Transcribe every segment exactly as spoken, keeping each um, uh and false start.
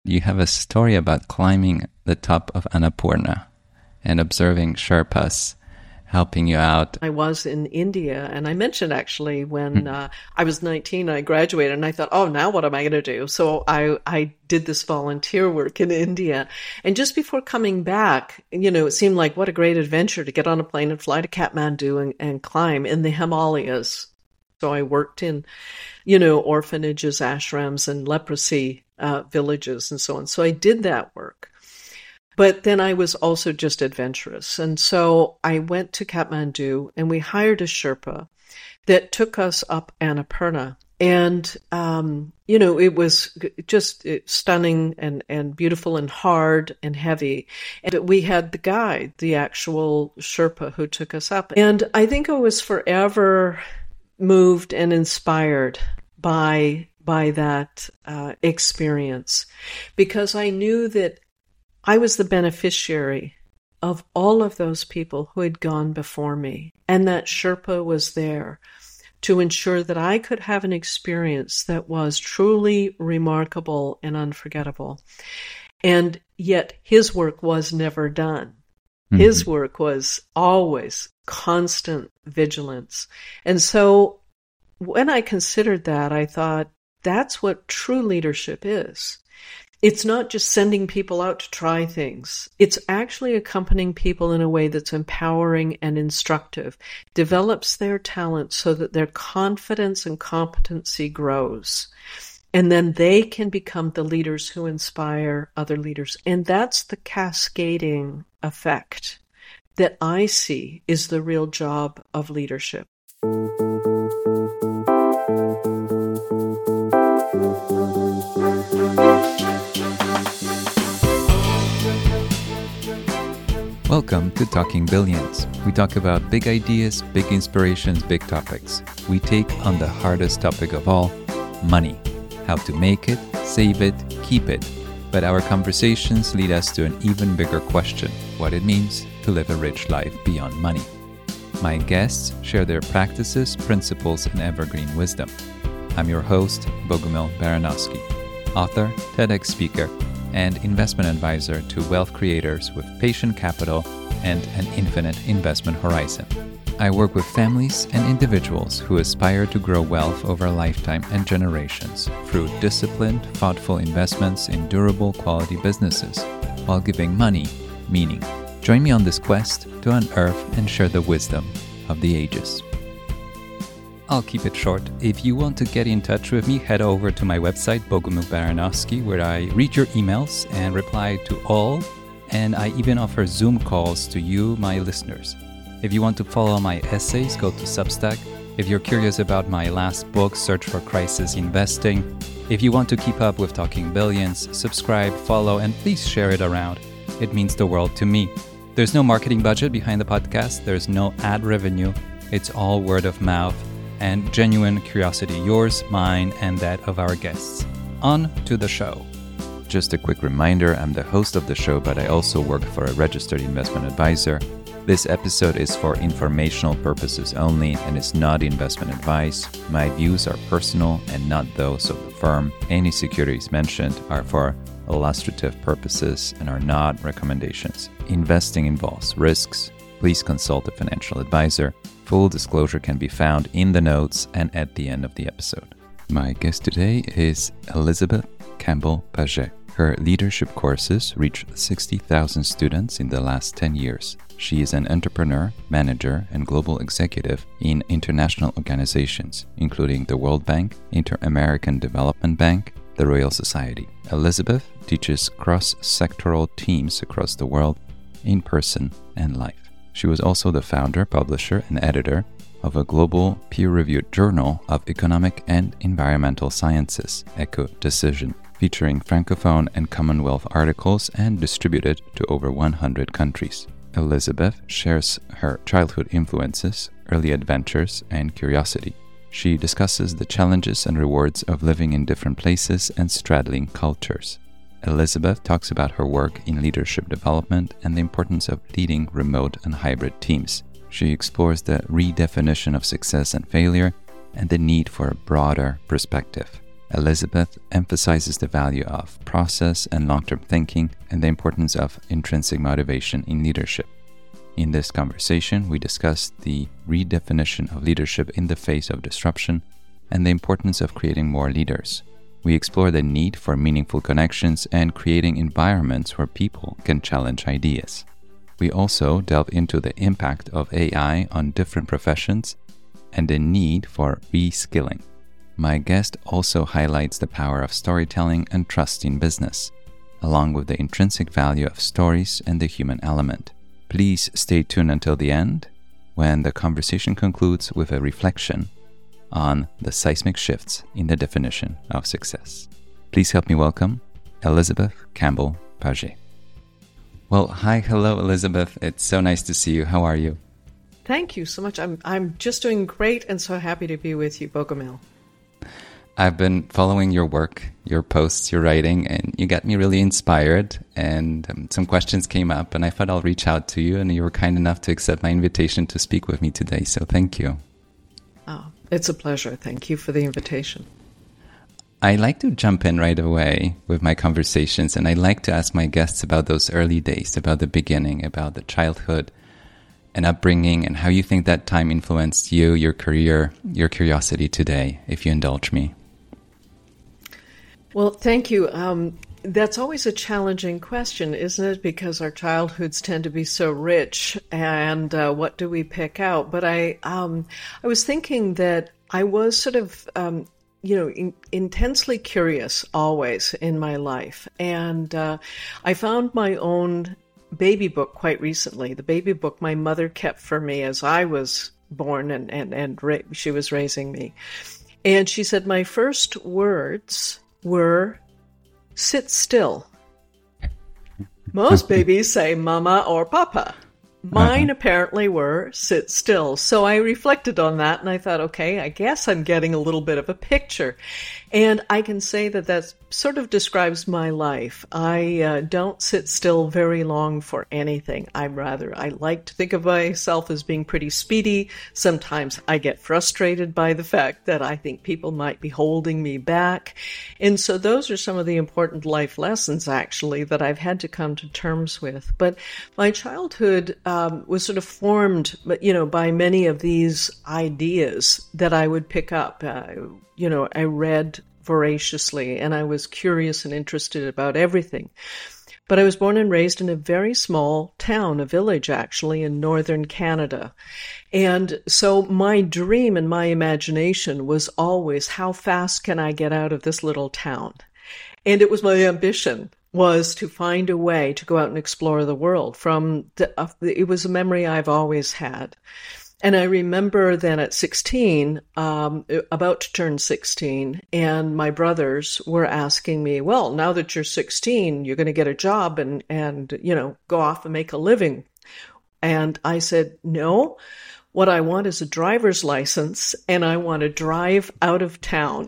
you have a story about climbing the top of Annapurna and observing Sherpas helping you out. I was in India, and I mentioned actually when uh, I was nineteen, I graduated, and I thought, oh, now what am I going to do? So I, I did this volunteer work in India. And just before coming back, you know, it seemed like what a great adventure to get on a plane and fly to Kathmandu and, and climb in the Himalayas. So I worked in, you know, orphanages, ashrams, and leprosy uh, villages and so on. So I did that work. But then I was also just adventurous. And so I went to Kathmandu and we hired a Sherpa that took us up Annapurna. And, um, you know, it was just stunning and, and beautiful and hard and heavy. And we had the guide, the actual Sherpa who took us up. And I think I was forever moved and inspired by, by that uh, experience, because I knew that I was the beneficiary of all of those people who had gone before me, and that Sherpa was there to ensure that I could have an experience that was truly remarkable and unforgettable. And yet his work was never done. Mm-hmm. His work was always constant vigilance. And so when I considered that, I thought, that's what true leadership is. It's not just sending people out to try things. It's actually accompanying people in a way that's empowering and instructive, develops their talent so that their confidence and competency grows. And then they can become the leaders who inspire other leaders. And that's the cascading effect that I see is the real job of leadership. Welcome to Talking Billions. We talk about big ideas, big inspirations, big topics. We take on the hardest topic of all, money. How to make it, save it, keep it. But our conversations lead us to an even bigger question, what it means to live a rich life beyond money. My guests share their practices, principles, and evergreen wisdom. I'm your host, Bogumil Baranowski, author, TEDx speaker, and investment advisor to wealth creators with patient capital and an infinite investment horizon. I work with families and individuals who aspire to grow wealth over a lifetime and generations through disciplined, thoughtful investments in durable quality businesses, while giving money meaning. Join me on this quest to unearth and share the wisdom of the ages. I'll keep it short. If you want to get in touch with me, head over to my website, Bogumil Baranowski, where I read your emails and reply to all, and I even offer Zoom calls to you, my listeners. If you want to follow my essays, go to Substack. If you're curious about my last book, Search for Crisis Investing. If you want to keep up with Talking Billions, subscribe, follow, and please share it around. It means the world to me. There's no marketing budget behind the podcast. There's no ad revenue. It's all word of mouth and genuine curiosity, yours, mine, and that of our guests. On to the show. Just a quick reminder, I'm the host of the show, but I also work for a registered investment advisor. This episode is for informational purposes only and is not investment advice. My views are personal and not those of the firm. Any securities mentioned are for illustrative purposes and are not recommendations. Investing involves risks. Please consult a financial advisor. Full disclosure can be found in the notes and at the end of the episode. My guest today is Elizabeth Campbell-Paget. Her leadership courses reached sixty thousand students in the last ten years. She is an entrepreneur, manager, and global executive in international organizations, including the World Bank, Inter-American Development Bank, the Royal Society. Elizabeth teaches cross-sectoral teams across the world, in person and live. She was also the founder, publisher, and editor of a global peer-reviewed journal of economic and environmental sciences, Eco-Decision, featuring Francophone and Commonwealth articles and distributed to over one hundred countries. Elizabeth shares her childhood influences, early adventures, and curiosity. She discusses the challenges and rewards of living in different places and straddling cultures. Elizabeth talks about her work in leadership development and the importance of leading remote and hybrid teams. She explores the redefinition of success and failure and the need for a broader perspective. Elizabeth emphasizes the value of process and long-term thinking and the importance of intrinsic motivation in leadership. In this conversation, we discuss the redefinition of leadership in the face of disruption and the importance of creating more leaders. We explore the need for meaningful connections and creating environments where people can challenge ideas. We also delve into the impact of A I on different professions and the need for reskilling. My guest also highlights the power of storytelling and trust in business, along with the intrinsic value of stories and the human element. Please stay tuned until the end, when the conversation concludes with a reflection on the seismic shifts in the definition of success. Please help me welcome Elizabeth Campbell-Paget. Well, hi, hello, Elizabeth. It's so nice to see you. How are you? Thank you so much. I'm I'm just doing great and so happy to be with you, Bogomil. I've been following your work, your posts, your writing, and you got me really inspired. And um, some questions came up, and I thought I'll reach out to you, and you were kind enough to accept my invitation to speak with me today. So thank you. Oh, it's a pleasure. Thank you for the invitation. I like to jump in right away with my conversations, and I like to ask my guests about those early days, about the beginning, about the childhood and upbringing, and how you think that time influenced you, your career, your curiosity today, if you indulge me. Well, thank you. Um, that's always a challenging question, isn't it? Because our childhoods tend to be so rich, and uh, what do we pick out? But I, um, I was thinking that I was sort of, um, you know, in, intensely curious always in my life, and uh, I found my own baby book quite recently. The baby book my mother kept for me as I was born, and and and ra- she was raising me, and she said my first words were, sit still. Most babies say mama or papa. Mine uh-huh. apparently were sit still. So I reflected on that and I thought, okay, I guess I'm getting a little bit of a picture. And I can say that that sort of describes my life. I uh, don't sit still very long for anything. I'm rather, I like to think of myself as being pretty speedy. Sometimes I get frustrated by the fact that I think people might be holding me back. And so those are some of the important life lessons, actually, that I've had to come to terms with. But my childhood um, was sort of formed, you know, by many of these ideas that I would pick up. Uh, you know, I read voraciously, and I was curious and interested about everything. But I was born and raised in a very small town, a village actually, in northern Canada. And so my dream and my imagination was always, how fast can I get out of this little town? And it was my ambition was to find a way to go out and explore the world. From the, uh, it was a memory I've always had. And I remember then at sixteen, um, about to turn sixteen, and my brothers were asking me, well, now that you're sixteen, you're going to get a job and, and, you know, go off and make a living. And I said, no, what I want is a driver's license, and I want to drive out of town.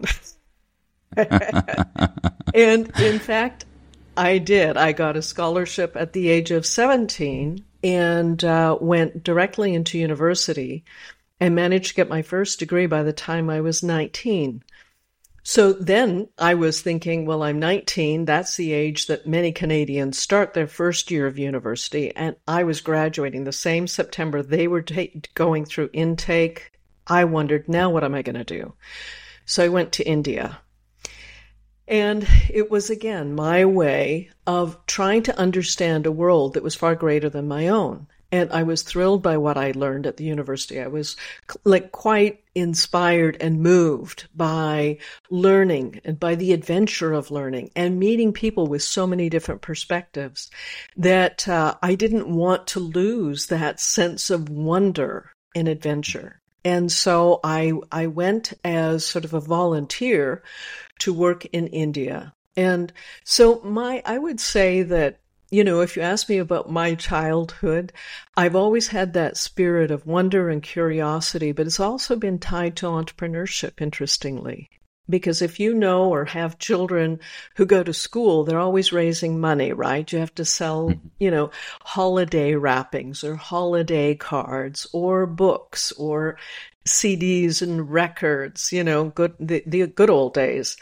And in fact, I did. I got a scholarship at the age of seventeen and uh, went directly into university and managed to get my first degree by the time I was nineteen. So then I was thinking, well, I'm nineteen. That's the age that many Canadians start their first year of university. And I was graduating the same September they were ta- going through intake. I wondered, now what am I going to do? So I went to India. And it was, again, my way of trying to understand a world that was far greater than my own. And I was thrilled by what I learned at the university. I was like quite inspired and moved by learning and by the adventure of learning and meeting people with so many different perspectives that uh, I didn't want to lose that sense of wonder and adventure. And so I I went as sort of a volunteer to work in India. And so my I would say that, you know, if you ask me about my childhood, I've always had that spirit of wonder and curiosity, but it's also been tied to entrepreneurship, interestingly. Because if you know or have children who go to school, they're always raising money, right? You have to sell, you know, holiday wrappings or holiday cards or books or C Ds and records, you know, good the, the good old days.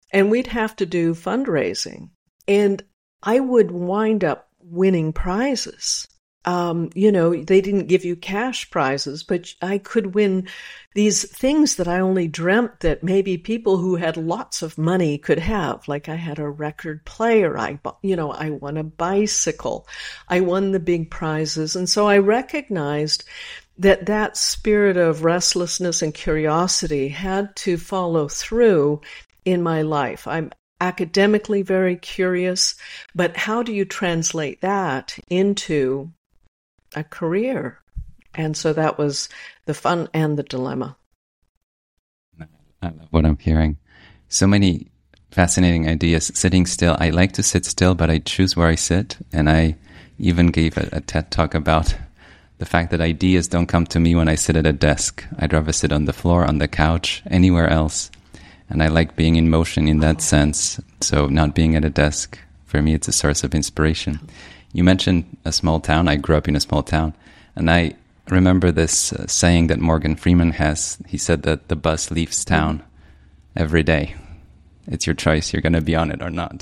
and we'd have to do fundraising. And I would wind up winning prizes. Um, you know, they didn't give you cash prizes, but I could win these things that I only dreamt that maybe people who had lots of money could have. Like I had a record player. I, you know, I won a bicycle. I won the big prizes. And so I recognized that that spirit of restlessness and curiosity had to follow through in my life. I'm academically very curious, but how do you translate that into a career? And so that was the fun and the dilemma. I love what I'm hearing. So many fascinating ideas. Sitting still. I like to sit still, but I choose where I sit. And I even gave a, a TED talk about the fact that ideas don't come to me when I sit at a desk. I'd rather sit on the floor, on the couch, anywhere else. And I like being in motion in that sense. So not being at a desk, for me, it's a source of inspiration. You mentioned a small town. I grew up in a small town. And I remember this uh, saying that Morgan Freeman has. He said that the bus leaves town every day. It's your choice. You're going to be on it or not.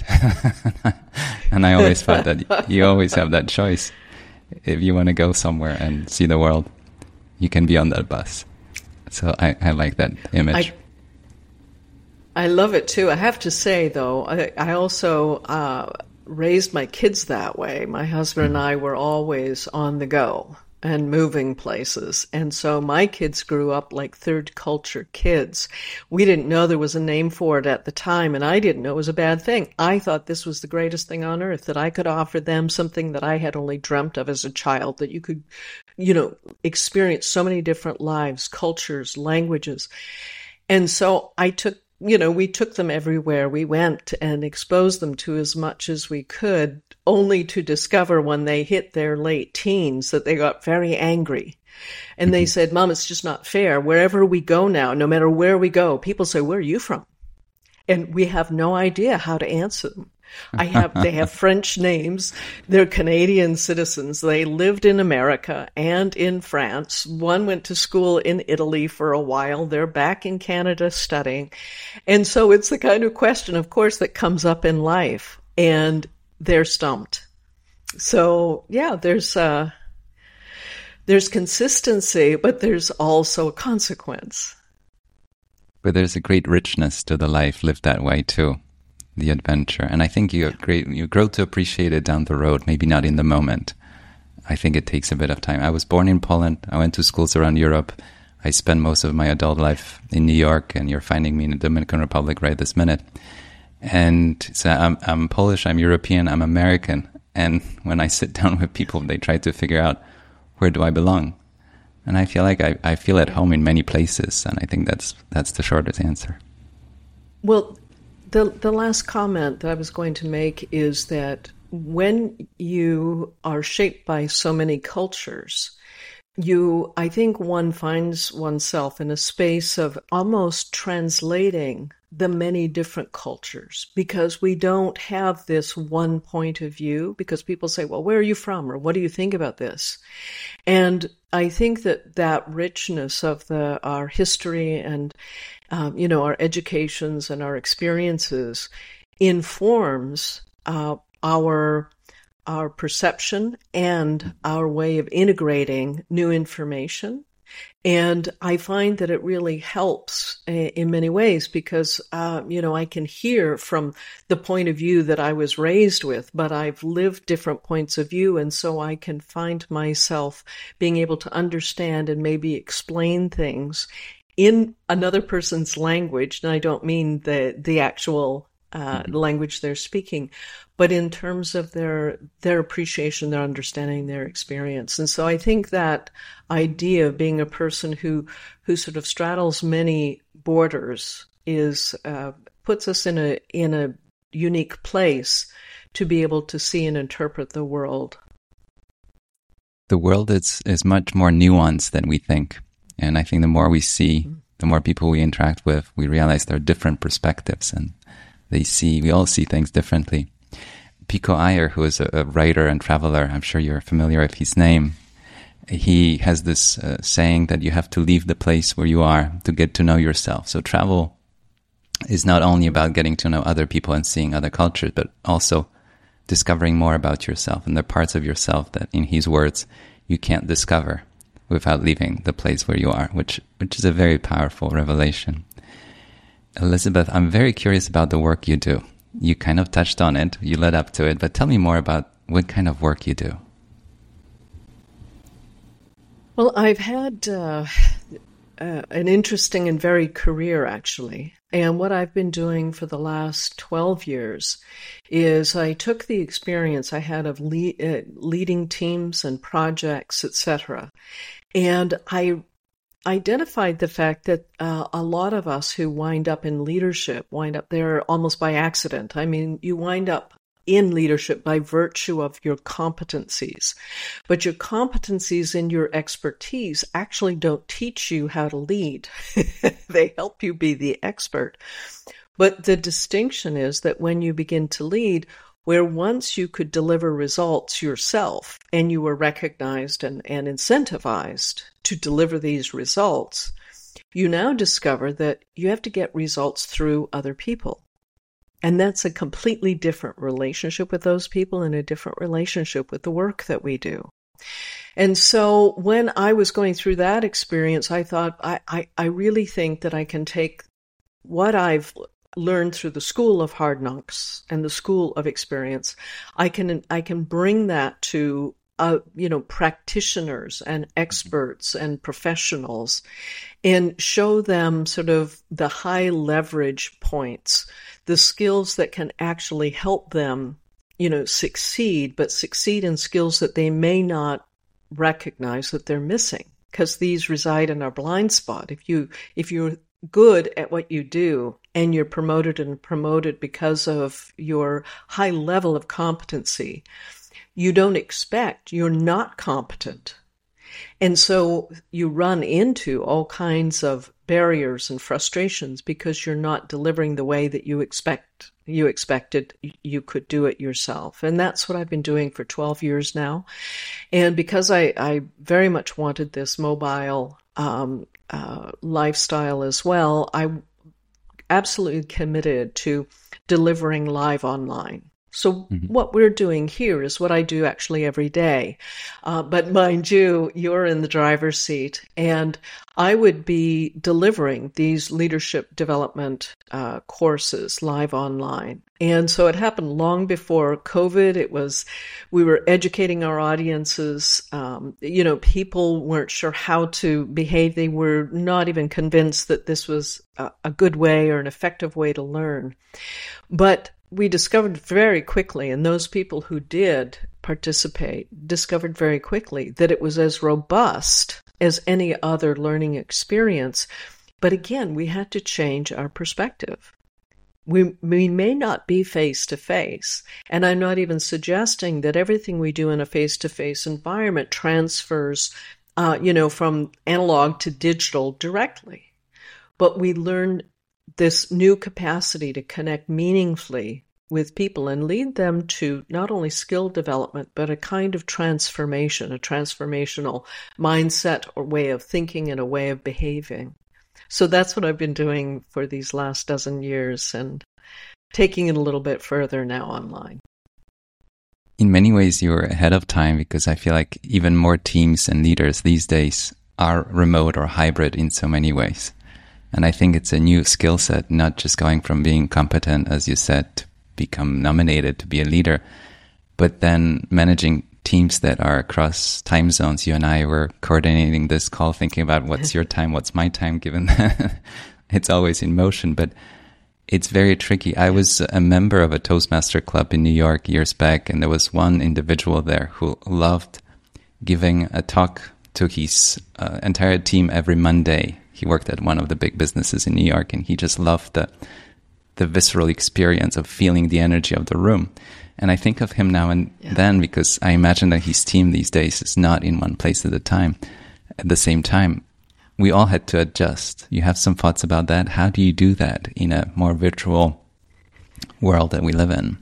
And I always thought that you always have that choice. If you want to go somewhere and see the world, you can be on that bus. So I, I like that image. I, I love it too. I have to say, though, I, I also uh, raised my kids that way. My husband and I were always on the go and moving places. And so my kids grew up like third culture kids. We didn't know there was a name for it at the time, and I didn't know it was a bad thing. I thought this was the greatest thing on earth, that I could offer them something that I had only dreamt of as a child, that you could, you know, experience so many different lives, cultures, languages. And so I took You know, we took them everywhere we went and exposed them to as much as we could, only to discover when they hit their late teens that they got very angry. And they said, Mom, it's just not fair. Wherever we go now, no matter where we go, people say, where are you from? And we have no idea how to answer them. I have, they have French names. They're Canadian citizens. They lived in America and in France. One went to school in Italy for a while. They're back in Canada studying. And so it's the kind of question, of course, that comes up in life, and they're stumped. So yeah, there's, uh, there's consistency, but there's also a consequence. But there's a great richness to the life lived that way too. The adventure. And I think you great, you grow to appreciate it down the road, maybe not in the moment. I think it takes a bit of time. I was born in Poland. I went to schools around Europe. I spent most of my adult life in New York, and you're finding me in the Dominican Republic right this minute. And so I'm, I'm Polish, I'm European, I'm American. And when I sit down with people, they try to figure out, where do I belong? And I feel like I, I feel at home in many places. And I think that's that's the shortest answer. Well, The the last comment that I was going to make is that when you are shaped by so many cultures, you, I think one finds oneself in a space of almost translating the many different cultures, because we don't have this one point of view, because people say, well, where are you from? Or what do you think about this? And I think that that richness of the our history and Um, you know, our educations and our experiences informs uh, our our perception and our way of integrating new information. And I find that it really helps uh, in many ways, because, uh, you know, I can hear from the point of view that I was raised with, but I've lived different points of view. And so I can find myself being able to understand and maybe explain things in another person's language. And I don't mean the the actual uh, mm-hmm. language they're speaking, but in terms of their their appreciation, their understanding, their experience. And so I think that idea of being a person who who sort of straddles many borders is uh, puts us in a in a unique place to be able to see and interpret the world. The world is is much more nuanced than we think. And I think the more we see, the more people we interact with, we realize there are different perspectives, and they see, we all see things differently. Pico Iyer, who is a, a writer and traveler, I'm sure you're familiar with his name. He has this uh, saying that you have to leave the place where you are to get to know yourself. So travel is not only about getting to know other people and seeing other cultures, but also discovering more about yourself and the parts of yourself that, in his words, you can't discover without leaving the place where you are, which which is a very powerful revelation. Elizabeth, I'm very curious about the work you do. You kind of touched on it, you led up to it, but tell me more about what kind of work you do. Well, I've had uh, uh, an interesting and varied career, actually. And what I've been doing for the last twelve years is I took the experience I had of lead, uh, leading teams and projects, et cetera, and I identified the fact that uh, a lot of us who wind up in leadership wind up there almost by accident. I mean, you wind up in leadership by virtue of your competencies. But your competencies and your expertise actually don't teach you how to lead. They help you be the expert. But the distinction is that when you begin to lead, where once you could deliver results yourself and you were recognized and, and incentivized to deliver these results, you now discover that you have to get results through other people. And that's a completely different relationship with those people and a different relationship with the work that we do. And so when I was going through that experience, I thought, I, I, I really think that I can take what I've learned through the school of hard knocks and the school of experience. I can, I can bring that to Uh, you know, practitioners and experts and professionals and show them sort of the high leverage points, the skills that can actually help them, you know, succeed, but succeed in skills that they may not recognize that they're missing, because these reside in our blind spot. If you, if you're good at what you do and you're promoted and promoted because of your high level of competency, you don't expect, you're not competent. And so you run into all kinds of barriers and frustrations because you're not delivering the way that you expect you expected you could do it yourself. And that's what I've been doing for twelve years now. And because I, I very much wanted this mobile um, uh, lifestyle as well, I absolutely committed to delivering live online. So mm-hmm. What we're doing here is what I do actually every day. Uh, but mind you, you're in the driver's seat, and I would be delivering these leadership development uh, courses live online. And so it happened long before COVID. It was, we were educating our audiences. Um, you know, people weren't sure how to behave. They were not even convinced that this was a, a good way or an effective way to learn. But we discovered very quickly, and those people who did participate discovered very quickly, that it was as robust as any other learning experience. But again, we had to change our perspective. We, we may not be face-to-face, and I'm not even suggesting that everything we do in a face-to-face environment transfers, uh, you know, from analog to digital directly. But we learn this new capacity to connect meaningfully with people and lead them to not only skill development, but a kind of transformation, a transformational mindset or way of thinking and a way of behaving. So that's what I've been doing for these last dozen years and taking it a little bit further now online. In many ways, you're ahead of time, because I feel like even more teams and leaders these days are remote or hybrid in so many ways. And I think it's a new skill set, not just going from being competent, as you said, to become nominated to be a leader, but then managing teams that are across time zones. You and I were coordinating this call, thinking about what's your time, what's my time, given that it's always in motion, but it's very tricky. I was a member of a Toastmaster club in New York years back, and there was one individual there who loved giving a talk to his uh, entire team every Monday. He worked at one of the big businesses in New York, and he just loved the the visceral experience of feeling the energy of the room. And I think of him now and yeah. then, because I imagine that his team these days is not in one place at a time. At the same time, we all had to adjust. You have some thoughts about that? How do you do that in a more virtual world that we live in?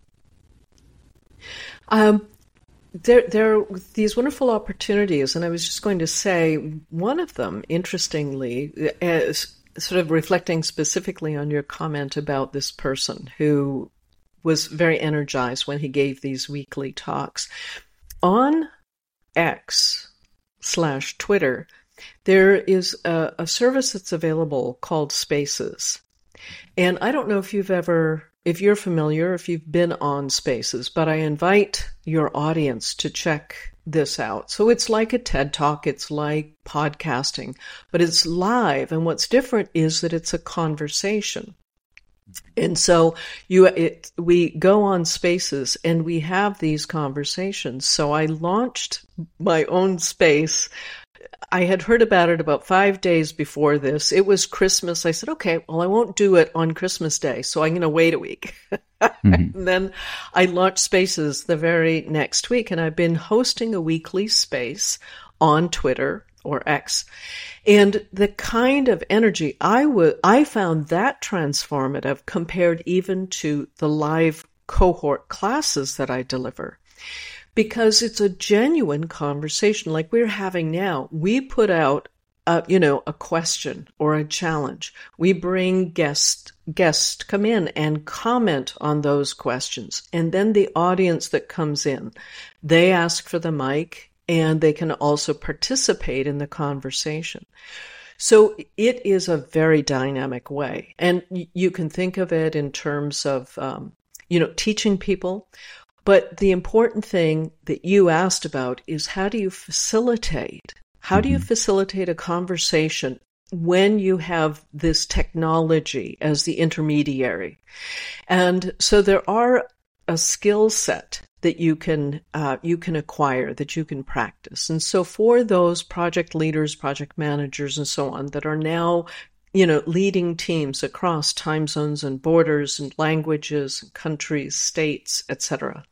Um. There, there are these wonderful opportunities, and I was just going to say one of them, interestingly, is sort of reflecting specifically on your comment about this person who was very energized when he gave these weekly talks. On X slash Twitter, there is a, a service that's available called Spaces. And I don't know if you've ever, if you're familiar, if you've been on Spaces, but I invite your audience to check this out. So it's like a TED Talk, it's like podcasting, but it's live. And what's different is that it's a conversation. And so you, it, we go on Spaces and we have these conversations. So I launched my own space. I had heard about it about five days before this. It was Christmas. I said, okay, well, I won't do it on Christmas Day, so I'm going to wait a week. Mm-hmm. And then I launched Spaces the very next week, and I've been hosting a weekly space on Twitter or X. And the kind of energy I would, I found that transformative compared even to the live cohort classes that I deliver. Because it's a genuine conversation like we're having now. We put out, uh, you know, a question or a challenge. We bring guests, guests come in and comment on those questions. And then the audience that comes in, they ask for the mic and they can also participate in the conversation. So it is a very dynamic way. And you can think of it in terms of, um, you know, teaching people. But the important thing that you asked about is how do you facilitate? How do you facilitate a conversation when you have this technology as the intermediary? And so there are a skill set that you can uh, you can acquire, that you can practice. And so for those project leaders, project managers, and so on that are now, you know, leading teams across time zones and borders and languages, and countries, states, et cetera.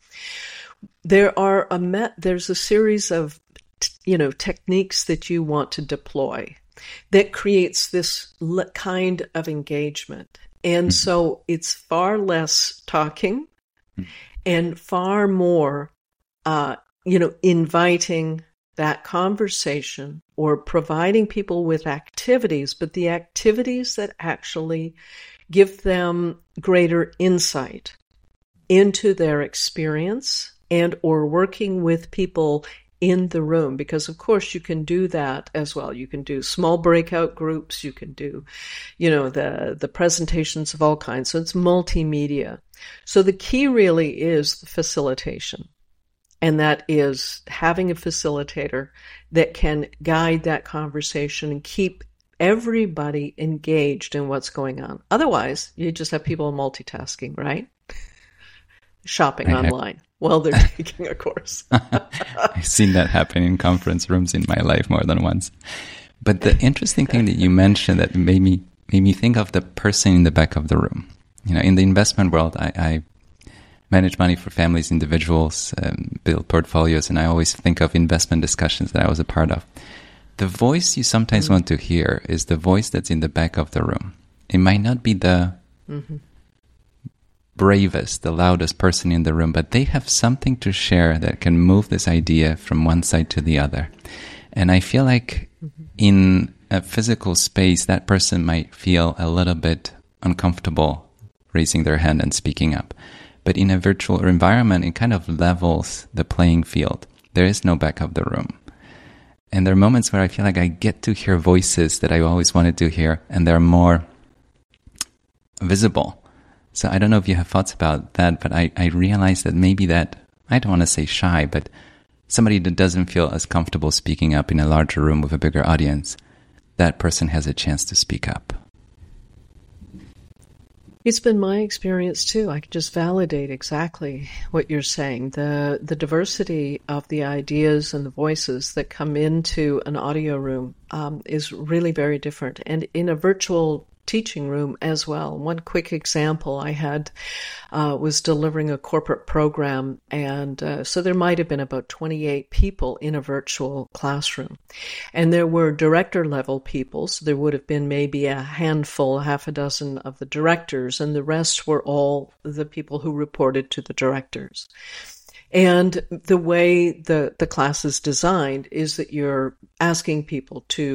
There are a met, there's a series of, you know, techniques that you want to deploy that creates this le- kind of engagement. And mm-hmm. so it's far less talking mm-hmm. and far more, uh, you know, inviting that conversation or providing people with activities, but the activities that actually give them greater insight into their experience and or working with people in the room. Because of course you can do that as well. You can do small breakout groups. You can do, you know, the, the presentations of all kinds. So it's multimedia. So the key really is the facilitation. And that is having a facilitator that can guide that conversation and keep everybody engaged in what's going on. Otherwise, you just have people multitasking, right? Shopping I online have... while they're taking a course. I've seen that happen in conference rooms in my life more than once. But the interesting thing that you mentioned that made me made me think of the person in the back of the room. You know, in the investment world, I, I manage money for families, individuals, um, build portfolios, and I always think of investment discussions that I was a part of. The voice you sometimes mm-hmm. want to hear is the voice that's in the back of the room. It might not be the mm-hmm. bravest, the loudest person in the room, but they have something to share that can move this idea from one side to the other. And I feel like mm-hmm. in a physical space, that person might feel a little bit uncomfortable raising their hand and speaking up. But in a virtual environment, it kind of levels the playing field. There is no back of the room. And there are moments where I feel like I get to hear voices that I always wanted to hear, and they're more visible. So I don't know if you have thoughts about that, but I, I realize that maybe that, I don't want to say shy, but somebody that doesn't feel as comfortable speaking up in a larger room with a bigger audience, that person has a chance to speak up. It's been my experience too. I can just validate exactly what you're saying. The the diversity of the ideas and the voices that come into an audio room um, is really very different. And in a virtual teaching room as well. One quick example I had uh, was delivering a corporate program, and uh, so there might have been about twenty-eight people in a virtual classroom. And there were director level people, so there would have been maybe a handful, half a dozen of the directors, and the rest were all the people who reported to the directors. And the way the, the class is designed is that you're asking people to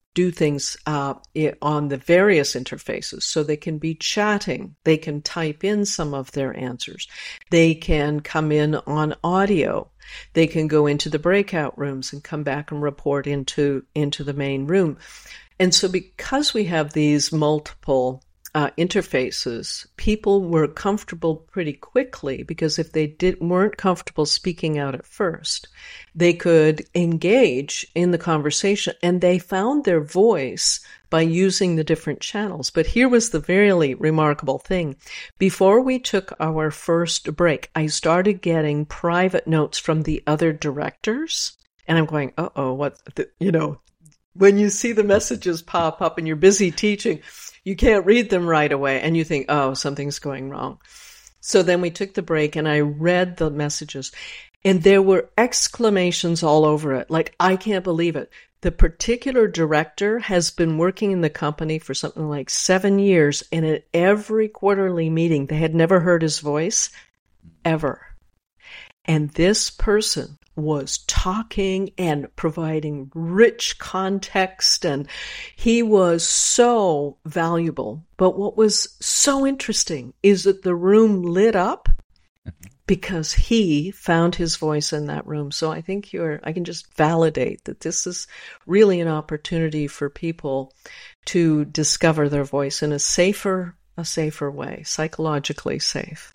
do things uh, on the various interfaces. So they can be chatting. They can type in some of their answers. They can come in on audio. They can go into the breakout rooms and come back and report into, into the main room. And so because we have these multiple uh, interfaces, people were comfortable pretty quickly, because if they did, weren't comfortable speaking out at first, they could engage in the conversation, and they found their voice by using the different channels. But here was the very remarkable thing. Before we took our first break, I started getting private notes from the other directors, and I'm going, uh-oh, what, the, you know, when you see the messages pop up and you're busy teaching, you can't read them right away, and you think, oh, something's going wrong. So then we took the break, and I read the messages, and there were exclamations all over it. Like, I can't believe it. The particular director has been working in the company for something like seven years, and at every quarterly meeting, they had never heard his voice, ever. And this person was talking and providing rich context, and he was so valuable. But what was so interesting is that the room lit up because he found his voice in that room. So I think you're, I can just validate that this is really an opportunity for people to discover their voice in a safer, a safer way, psychologically safe.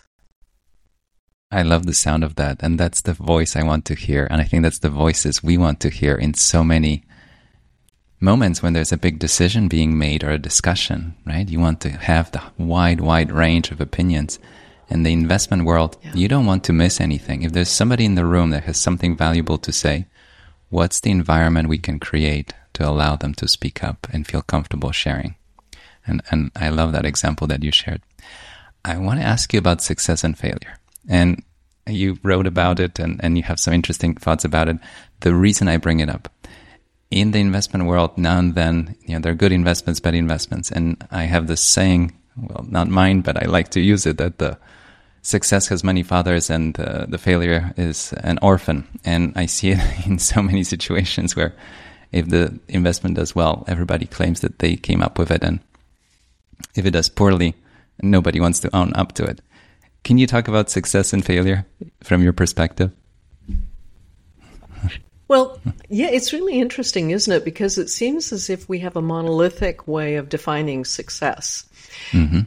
I love the sound of that. And that's the voice I want to hear. And I think that's the voices we want to hear in so many moments when there's a big decision being made or a discussion, right? You want to have the wide, wide range of opinions. In the investment world, yeah. You don't want to miss anything. If there's somebody in the room that has something valuable to say, what's the environment we can create to allow them to speak up and feel comfortable sharing? And, and I love that example that you shared. I want to ask you about success and failure. And you wrote about it, and, and you have some interesting thoughts about it. The reason I bring it up, in the investment world, now and then, you know, there are good investments, bad investments. And I have this saying, well, not mine, but I like to use it, that the success has many fathers and uh, the failure is an orphan. And I see it in so many situations where if the investment does well, everybody claims that they came up with it. And if it does poorly, nobody wants to own up to it. Can you talk about success and failure from your perspective? Well, yeah, it's really interesting, isn't it? Because it seems as if we have a monolithic way of defining success. Mm-hmm.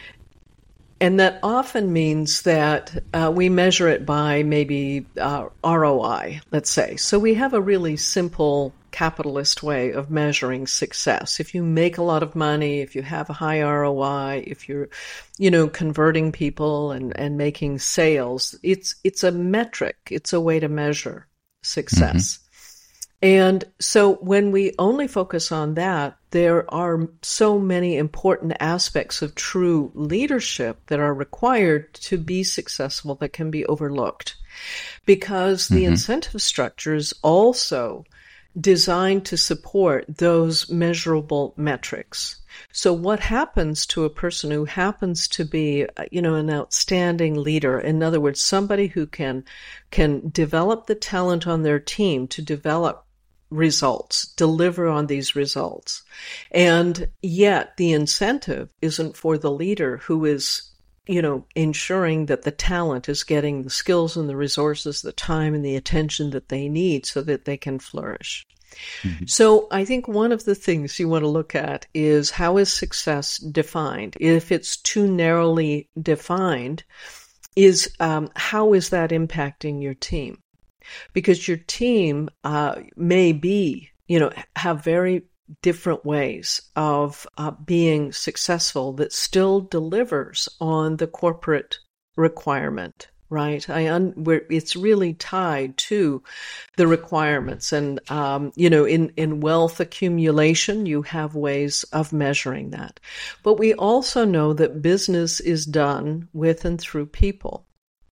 And that often means that uh, we measure it by maybe uh, R O I, let's say. So we have a really simple capitalist way of measuring success. If you make a lot of money, if you have a high R O I, if you're, you know, converting people and, and making sales, it's it's a metric. It's a way to measure success. Mm-hmm. And so when we only focus on that, there are so many important aspects of true leadership that are required to be successful that can be overlooked, because the mm-hmm. incentive structure is also designed to support those measurable metrics. So what happens to a person who happens to be, you know, an outstanding leader, in other words, somebody who can can develop the talent on their team to develop results, deliver on these results, and yet the incentive isn't for the leader who is, you know, ensuring that the talent is getting the skills and the resources, the time and the attention that they need so that they can flourish. Mm-hmm. So I think one of the things you want to look at is, how is success defined? If it's too narrowly defined, is um, how is that impacting your team? Because your team uh, may be, you know, have very different ways of uh, being successful that still delivers on the corporate requirement, right? I un- where it's really tied to the requirements. And, um, you know, in, in wealth accumulation, you have ways of measuring that. But we also know that business is done with and through people.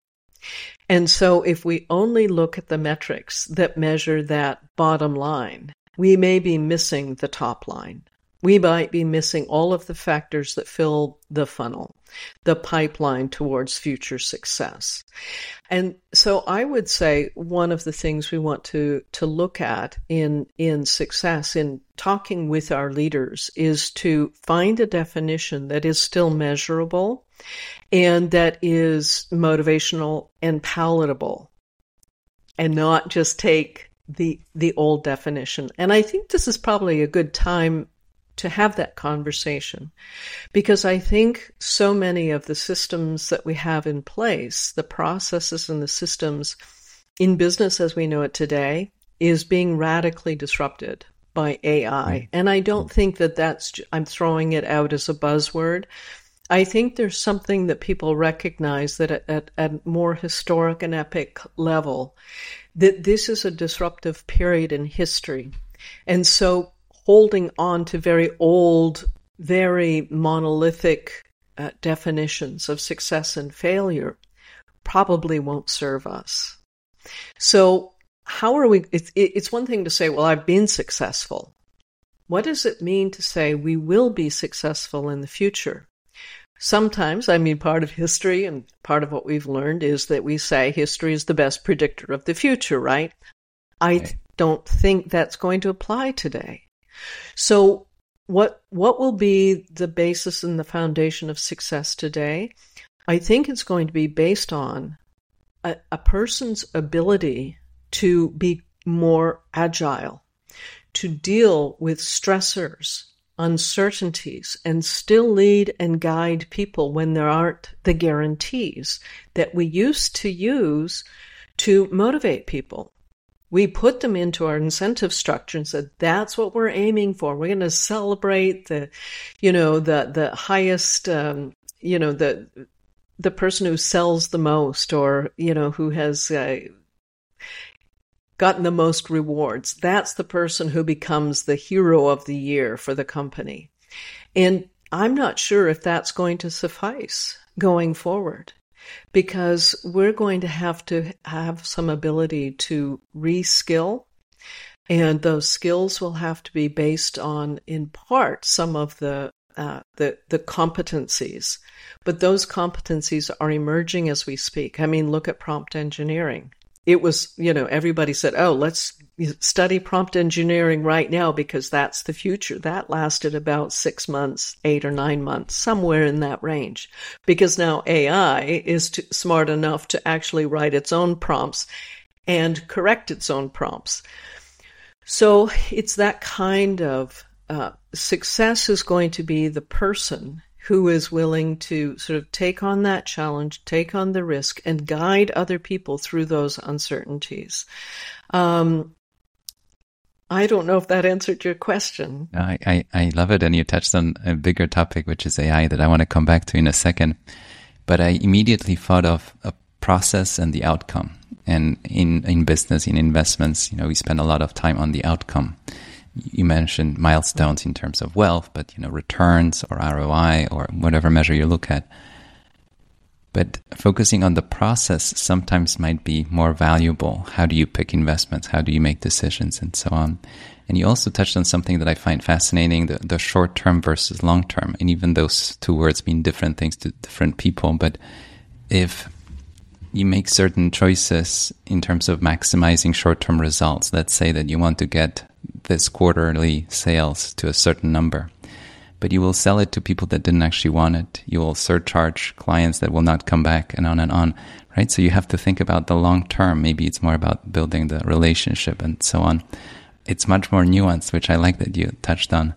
And so if we only look at the metrics that measure that bottom line, we may be missing the top line. We might be missing all of the factors that fill the funnel, the pipeline towards future success. And so I would say one of the things we want to, to look at in, in success, in talking with our leaders, is to find a definition that is still measurable and that is motivational and palatable, and not just take the, the old definition. And I think this is probably a good time to have that conversation, because I think so many of the systems that we have in place, the processes and the systems in business as we know it today, is being radically disrupted by A I. Right. And I don't think that that's, I'm throwing it out as a buzzword. I think there's something that people recognize that at, at, at more historic and epic level, that this is a disruptive period in history. And so holding on to very old, very monolithic uh, definitions of success and failure probably won't serve us. So how are we, it's, it's one thing to say, well, I've been successful. What does it mean to say we will be successful in the future? Sometimes, I mean, part of history and part of what we've learned is that we say history is the best predictor of the future, right? I right. don't think that's going to apply today. So what what will be the basis and the foundation of success today? I think it's going to be based on a, a person's ability to be more agile, to deal with stressors, uncertainties, and still lead and guide people when there aren't the guarantees that we used to use to motivate people. We put them into our incentive structure and said, that's what we're aiming for. We're going to celebrate the, you know, the, the highest, um, you know, the, the person who sells the most, or, you know, who has uh, gotten the most rewards. That's the person who becomes the hero of the year for the company. And I'm not sure if that's going to suffice going forward, because we're going to have to have some ability to reskill, and those skills will have to be based on, in part, some of the uh, the the competencies. But those competencies are emerging as we speak. I mean, look at prompt engineering. It was, you know, everybody said, oh, let's study prompt engineering right now because that's the future. That lasted about six months, eight or nine months, somewhere in that range. Because now A I is too smart enough to actually write its own prompts and correct its own prompts. So it's that kind of uh, success is going to be the person who is willing to sort of take on that challenge, take on the risk, and guide other people through those uncertainties. Um, I don't know if that answered your question. I, I, I love it. And you touched on a bigger topic, which is A I, that I want to come back to in a second. But I immediately thought of a process and the outcome. And in, in business, in investments, you know, we spend a lot of time on the outcome. You mentioned milestones in terms of wealth, but, you know, returns or R O I or whatever measure you look at. But focusing on the process sometimes might be more valuable. How do you pick investments? How do you make decisions, and so on? And you also touched on something that I find fascinating, the, the short-term versus long-term. And even those two words mean different things to different people. But if you make certain choices in terms of maximizing short-term results, let's say that you want to get this quarterly sales to a certain number, but you will sell it to people that didn't actually want it. You will surcharge clients that will not come back, and on and on, right? So you have to think about the long term. Maybe it's more about building the relationship and so on. It's much more nuanced, which I like that you touched on.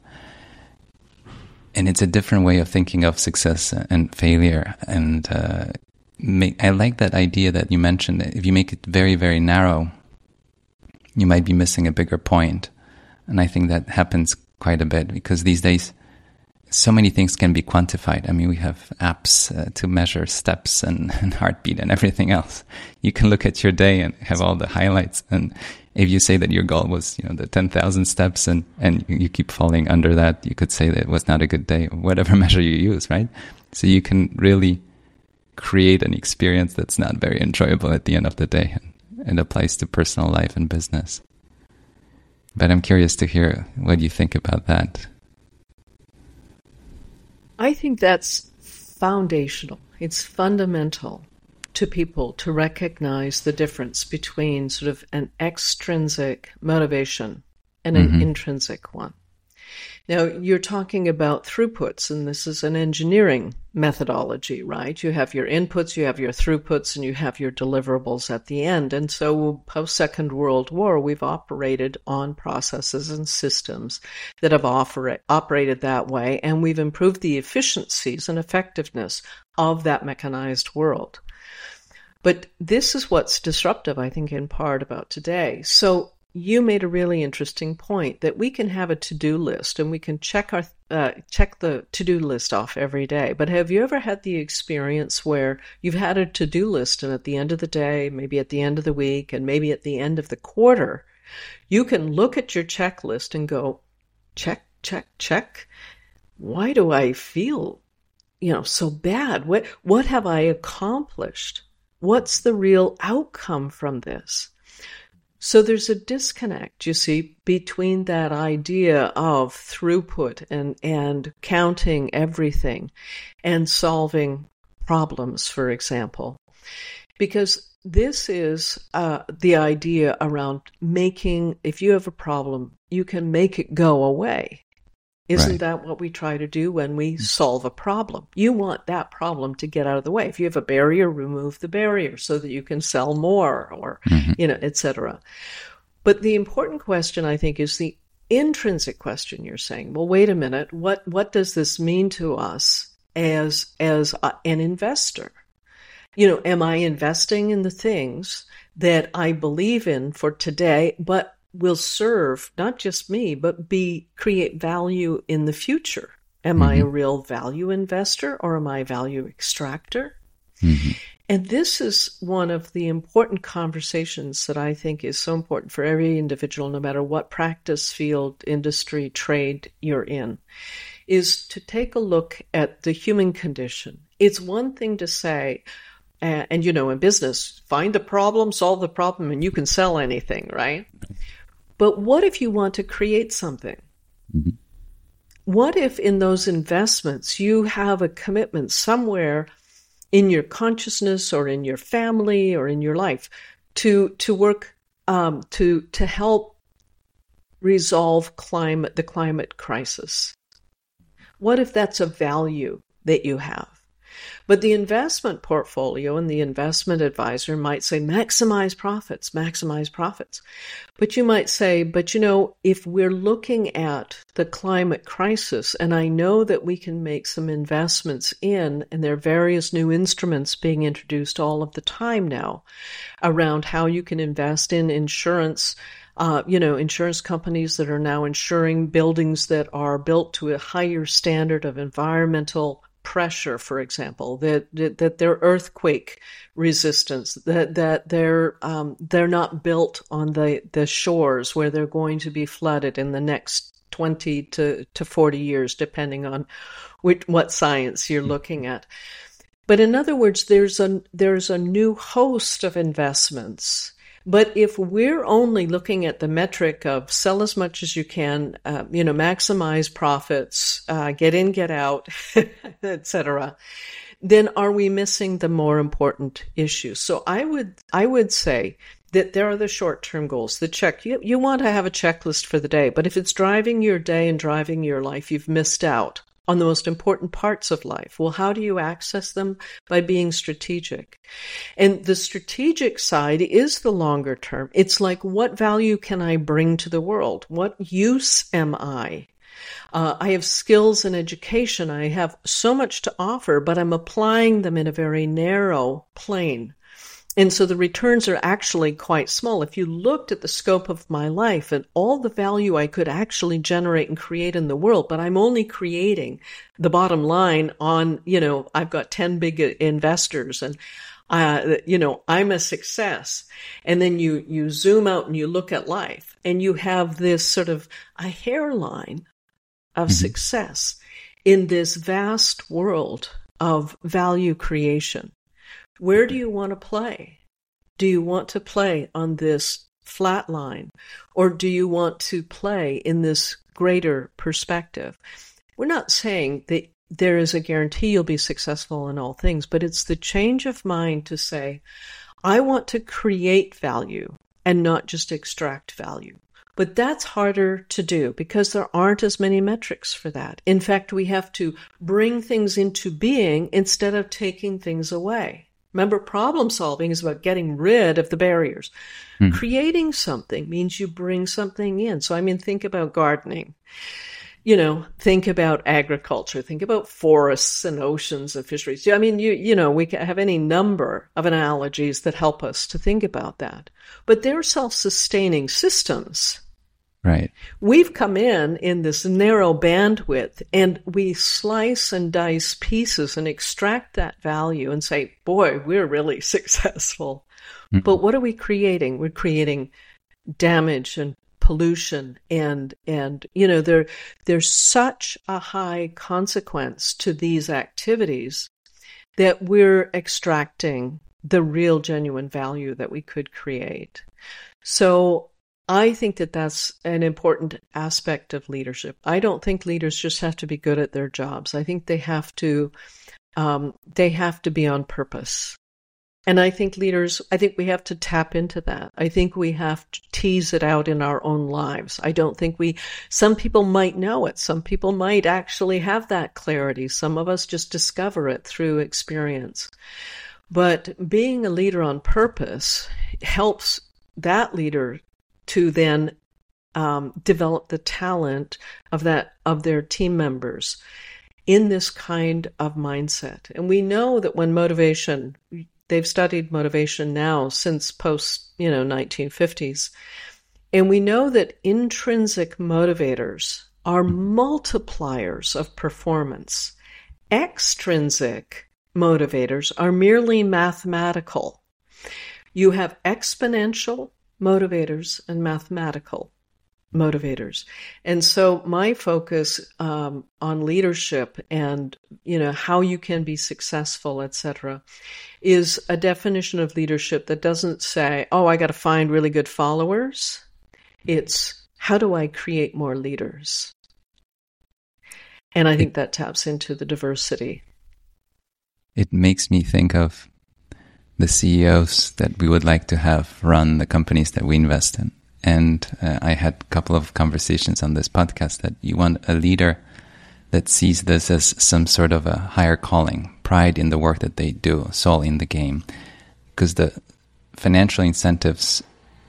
And it's a different way of thinking of success and failure. And uh, make, I like that idea that you mentioned. If you make it very, very narrow, you might be missing a bigger point. And I think that happens quite a bit, because these days, so many things can be quantified. I mean, we have apps uh, to measure steps and, and heartbeat and everything else. You can look at your day and have all the highlights. And if you say that your goal was, you know, the ten thousand steps, and, and you keep falling under that, you could say that it was not a good day, whatever measure you use, right? So you can really create an experience that's not very enjoyable at the end of the day. And it applies to personal life and business. But I'm curious to hear what you think about that. I think that's foundational. It's fundamental to people to recognize the difference between sort of an extrinsic motivation and an mm-hmm. intrinsic one. Now, you're talking about throughputs, and this is an engineering methodology, right? You have your inputs, you have your throughputs, and you have your deliverables at the end. And so post-Second World War, we've operated on processes and systems that have operate, operated that way, and we've improved the efficiencies and effectiveness of that mechanized world. But this is what's disruptive, I think, in part about today. So you made a really interesting point that we can have a to-do list and we can check our uh, check the to-do list off every day. But have you ever had the experience where you've had a to-do list and at the end of the day, maybe at the end of the week, and maybe at the end of the quarter, you can look at your checklist and go, check, check, check. Why do I feel, you know, so bad? What what have I accomplished? What's the real outcome from this? So there's a disconnect, you see, between that idea of throughput and, and counting everything and solving problems, for example. Because this is uh, the idea around making, if you have a problem, you can make it go away. Isn't right. that what we try to do when we solve a problem? You want that problem to get out of the way. If you have a barrier, remove the barrier so that you can sell more or, mm-hmm. you know, et cetera. But the important question, I think, is the intrinsic question you're saying. Well, wait a minute. What, what does this mean to us as, as a, an investor? You know, am I investing in the things that I believe in for today, but will serve not just me, but be create value in the future? Am mm-hmm. I a real value investor or am I a value extractor? Mm-hmm. And this is one of the important conversations that I think is so important for every individual, no matter what practice, field, industry, trade you're in, is to take a look at the human condition. It's one thing to say, uh, and you know, in business, find the problem, solve the problem, and you can sell anything, right? But what if you want to create something? Mm-hmm. What if in those investments you have a commitment somewhere in your consciousness or in your family or in your life to to work um, to to help resolve climate the climate crisis? What if that's a value that you have? But the investment portfolio and the investment advisor might say, maximize profits, maximize profits. But you might say, but you know, if we're looking at the climate crisis, and I know that we can make some investments in, and there are various new instruments being introduced all of the time now around how you can invest in insurance, Uh, you know, insurance companies that are now insuring buildings that are built to a higher standard of environmental pressure, for example, that that, that they're earthquake resistance, that that they're um, they're not built on the, the shores where they're going to be flooded in the next twenty to, to forty years, depending on which, what science you're looking at. But in other words, there's a there's a new host of investments. But if we're only looking at the metric of sell as much as you can, uh, you know, maximize profits, uh, get in, get out, et cetera, then are we missing the more important issues? So I would I would say that there are the short-term goals, the check. You, you want to have a checklist for the day, but if it's driving your day and driving your life, you've missed out on the most important parts of life. Well, how do you access them? By being strategic. And the strategic side is the longer term. It's like, what value can I bring to the world? What use am I? Uh, I have skills and education. I have so much to offer, but I'm applying them in a very narrow plane. And so the returns are actually quite small. If you looked at the scope of my life and all the value I could actually generate and create in the world, but I'm only creating the bottom line on, you know, I've got ten big investors and, uh, you know, I'm a success. And then you, you zoom out and you look at life and you have this sort of a hairline of mm-hmm. success in this vast world of value creation. Where do you want to play? Do you want to play on this flat line, or do you want to play in this greater perspective? We're not saying that there is a guarantee you'll be successful in all things, but it's the change of mind to say, I want to create value and not just extract value. But that's harder to do because there aren't as many metrics for that. In fact, we have to bring things into being instead of taking things away. Remember, problem solving is about getting rid of the barriers. Mm. Creating something means you bring something in. So, I mean, think about gardening. You know, think about agriculture, think about forests and oceans and fisheries. I mean, you you know, we can have any number of analogies that help us to think about that. But they're self-sustaining systems. Right. We've come in in this narrow bandwidth and we slice and dice pieces and extract that value and say, boy, we're really successful. Mm-hmm. But what are we creating? We're creating damage and pollution and and you know there there's such a high consequence to these activities that we're extracting the real genuine value that we could create. So I think that that's an important aspect of leadership. I don't think leaders just have to be good at their jobs. I think they have to um, they have to be on purpose. And I think leaders, I think we have to tap into that. I think we have to tease it out in our own lives. I don't think we, some people might know it. Some people might actually have that clarity. Some of us just discover it through experience. But being a leader on purpose helps that leader to then um, develop the talent of that, of their team members in this kind of mindset. And we know that when motivation, they've studied motivation now since post, you know, nineteen fifties. And we know that intrinsic motivators are multipliers of performance. Extrinsic motivators are merely mathematical. You have exponential motivators and mathematical motivators. And so my focus um, on leadership and, you know, how you can be successful, et cetera, is a definition of leadership that doesn't say, oh, I got to find really good followers. It's how do I create more leaders? And I think that taps into the diversity. It makes me think of the C E Os that we would like to have run the companies that we invest in. And uh, I had a couple of conversations on this podcast that you want a leader that sees this as some sort of a higher calling, pride in the work that they do, soul in the game. Because the financial incentives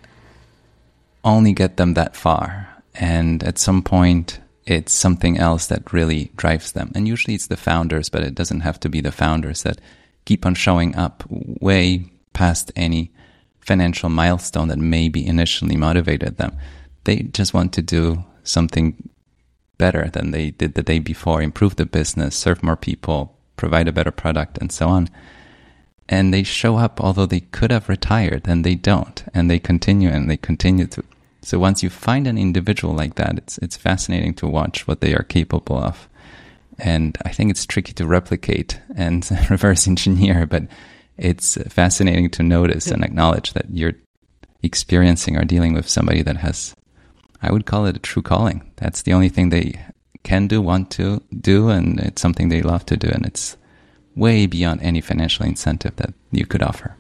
only get them that far. And at some point, it's something else that really drives them. And usually it's the founders, but it doesn't have to be the founders that keep on showing up way past any financial milestone that maybe initially motivated them. They just want to do something better than they did the day before, improve the business, serve more people, provide a better product, and so on. And they show up although they could have retired, and they don't. And they continue and they continue to. So once you find an individual like that, it's it's fascinating to watch what they are capable of. And I think it's tricky to replicate and reverse engineer, but it's fascinating to notice and acknowledge that you're experiencing or dealing with somebody that has, I would call it a true calling. That's the only thing they can do, want to do, and it's something they love to do. And it's way beyond any financial incentive that you could offer.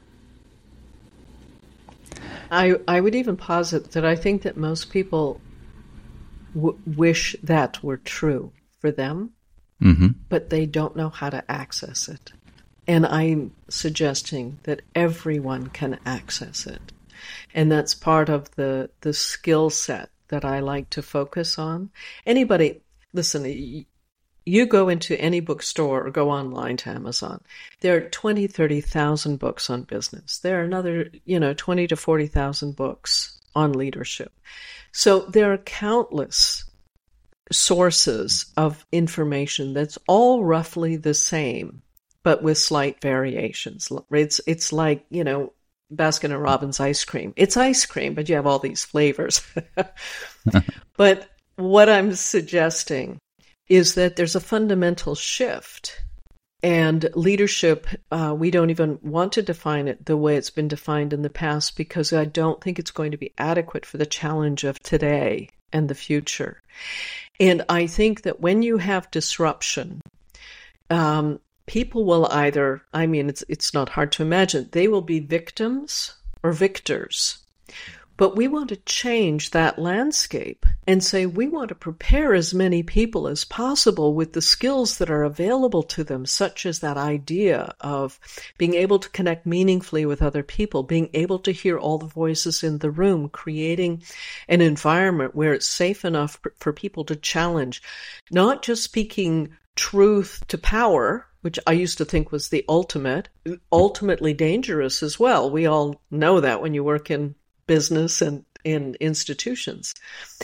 I, I would even posit that I think that most people w- wish that were true for them, mm-hmm. but they don't know how to access it. And I'm suggesting that everyone can access it. And that's part of the, the skill set that I like to focus on. Anybody, listen, you go into any bookstore or go online to Amazon. There are twenty, thirty thousand books on business. There are another, you know, twenty to forty thousand books on leadership. So there are countless sources of information that's all roughly the same, but with slight variations. It's it's like, you know, Baskin and Robbins ice cream. It's ice cream, but you have all these flavors. But what I'm suggesting is that there's a fundamental shift. And leadership, uh, we don't even want to define it the way it's been defined in the past, because I don't think it's going to be adequate for the challenge of today and the future. And I think that when you have disruption, um, people will either, I mean, it's it's not hard to imagine, they will be victims or victors. But we want to change that landscape and say we want to prepare as many people as possible with the skills that are available to them, such as that idea of being able to connect meaningfully with other people, being able to hear all the voices in the room, creating an environment where it's safe enough for people to challenge, not just speaking truth to power, which I used to think was the ultimate, ultimately dangerous as well. We all know that when you work in business and in institutions.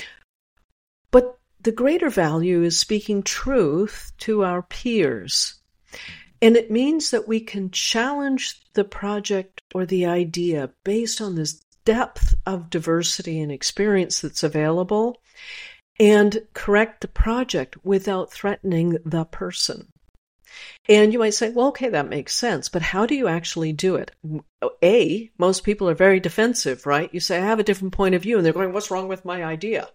But the greater value is speaking truth to our peers. And it means that we can challenge the project or the idea based on this depth of diversity and experience that's available and correct the project without threatening the person. And you might say, well, okay, that makes sense, but how do you actually do it? A, most people are very defensive, right? You say, I have a different point of view, and they're going, what's wrong with my idea?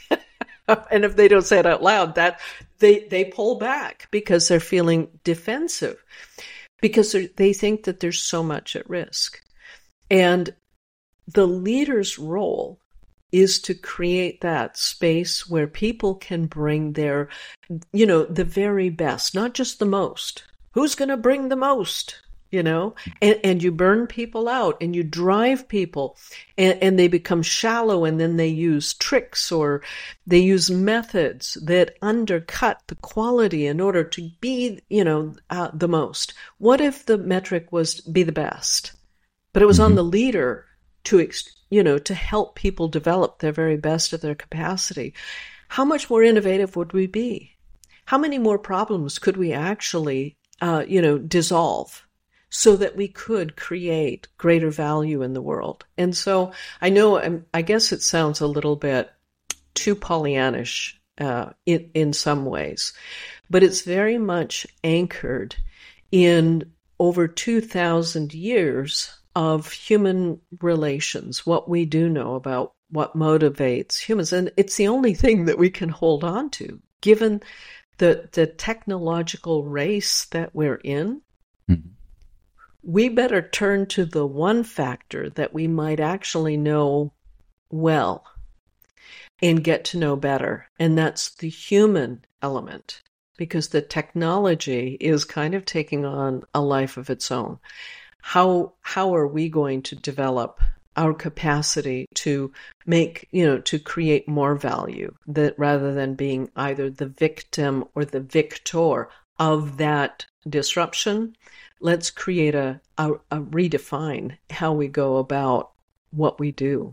And if they don't say it out loud, that they, they pull back because they're feeling defensive, because they think that there's so much at risk. And the leader's role is to create that space where people can bring their, you know, the very best, not just the most. Who's going to bring the most, you know? And, and you burn people out and you drive people and, and they become shallow, and then they use tricks or they use methods that undercut the quality in order to be, you know, uh, the most. What if the metric was be the best, but it was mm-hmm. on the leader to ex- you know, to help people develop their very best of their capacity? How much more innovative would we be? How many more problems could we actually, uh, you know, dissolve so that we could create greater value in the world? And so I know, um, I guess it sounds a little bit too Pollyannish uh, in, in some ways, but it's very much anchored in over two thousand years of human relations, what we do know about what motivates humans. And it's the only thing that we can hold on to, given the, the technological race that we're in. Mm-hmm. We better turn to the one factor that we might actually know well and get to know better, and that's the human element, because the technology is kind of taking on a life of its own. How how are we going to develop our capacity to make, you know, to create more value, that rather than being either the victim or the victor of that disruption? Let's create a, a, a redefine how we go about what we do.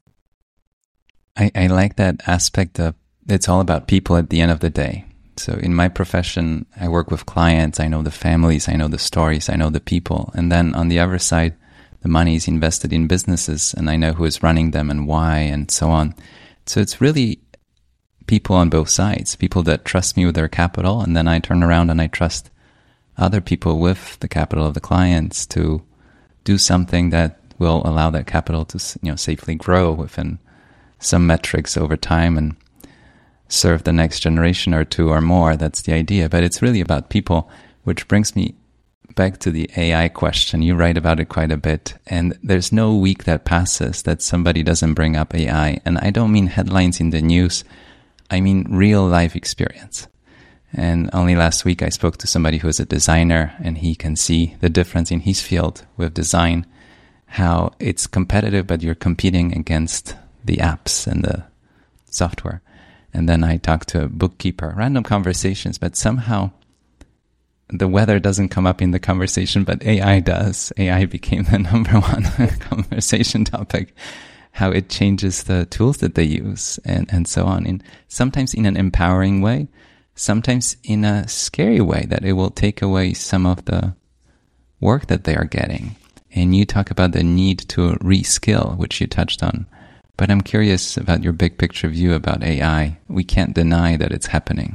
I, I like that aspect of it's all about people at the end of the day. So in my profession, I work with clients, I know the families, I know the stories, I know the people. And then on the other side, the money is invested in businesses and I know who is running them and why and so on. So it's really people on both sides, people that trust me with their capital, and then I turn around and I trust other people with the capital of the clients to do something that will allow that capital to, you know, safely grow within some metrics over time and serve the next generation or two or more. That's the idea. But it's really about people, which brings me back to the A I question. You write about it quite a bit, and there's no week that passes that somebody doesn't bring up A I. And I don't mean headlines in the news. I mean real life experience. And only last week I spoke to somebody who is a designer, and he can see the difference in his field with design, how it's competitive, but you're competing against the apps and the software. And then I talked to a bookkeeper, random conversations, but somehow the weather doesn't come up in the conversation, but A I does. A I became the number one conversation topic, how it changes the tools that they use and, and so on. And sometimes in an empowering way, sometimes in a scary way, that it will take away some of the work that they are getting. And you talk about the need to reskill, which you touched on. But I'm curious about your big picture view about A I. We can't deny that it's happening.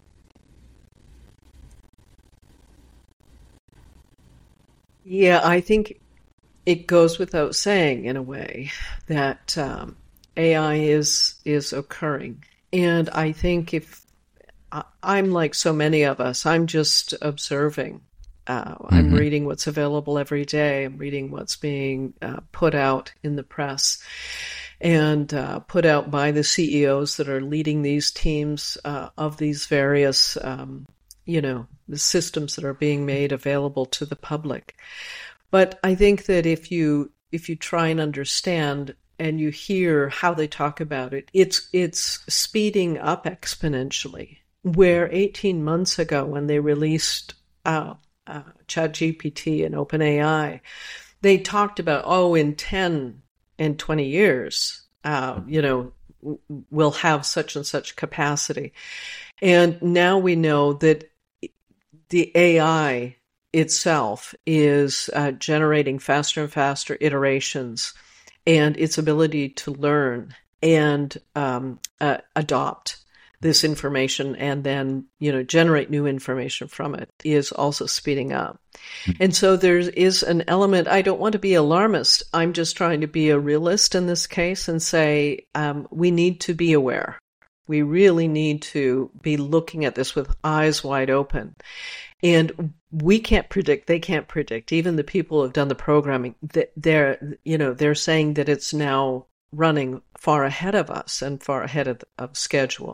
Yeah, I think it goes without saying, in a way, that um, A I is is occurring. And I think if I, I'm like so many of us. I'm just observing. Uh, Mm-hmm. I'm reading what's available every day. I'm reading what's being uh, put out in the press and uh, put out by the C E Os that are leading these teams uh, of these various, um, you know, the systems that are being made available to the public. But I think that if you if you try and understand and you hear how they talk about it, it's it's speeding up exponentially. Where eighteen months ago, when they released uh, uh, ChatGPT and OpenAI, they talked about, oh, in ten and twenty years, uh, you know, we'll have such and such capacity. And now we know that the A I itself is uh, generating faster and faster iterations, and its ability to learn and um, uh, adopt this information and then, you know, generate new information from it is also speeding up. Mm-hmm. And so there is an element, I don't want to be alarmist. I'm just trying to be a realist in this case and say um, we need to be aware. We really need to be looking at this with eyes wide open. And we can't predict, they can't predict. Even the people who have done the programming, they're, you know, they're saying that it's now running far ahead of us and far ahead of, of schedule.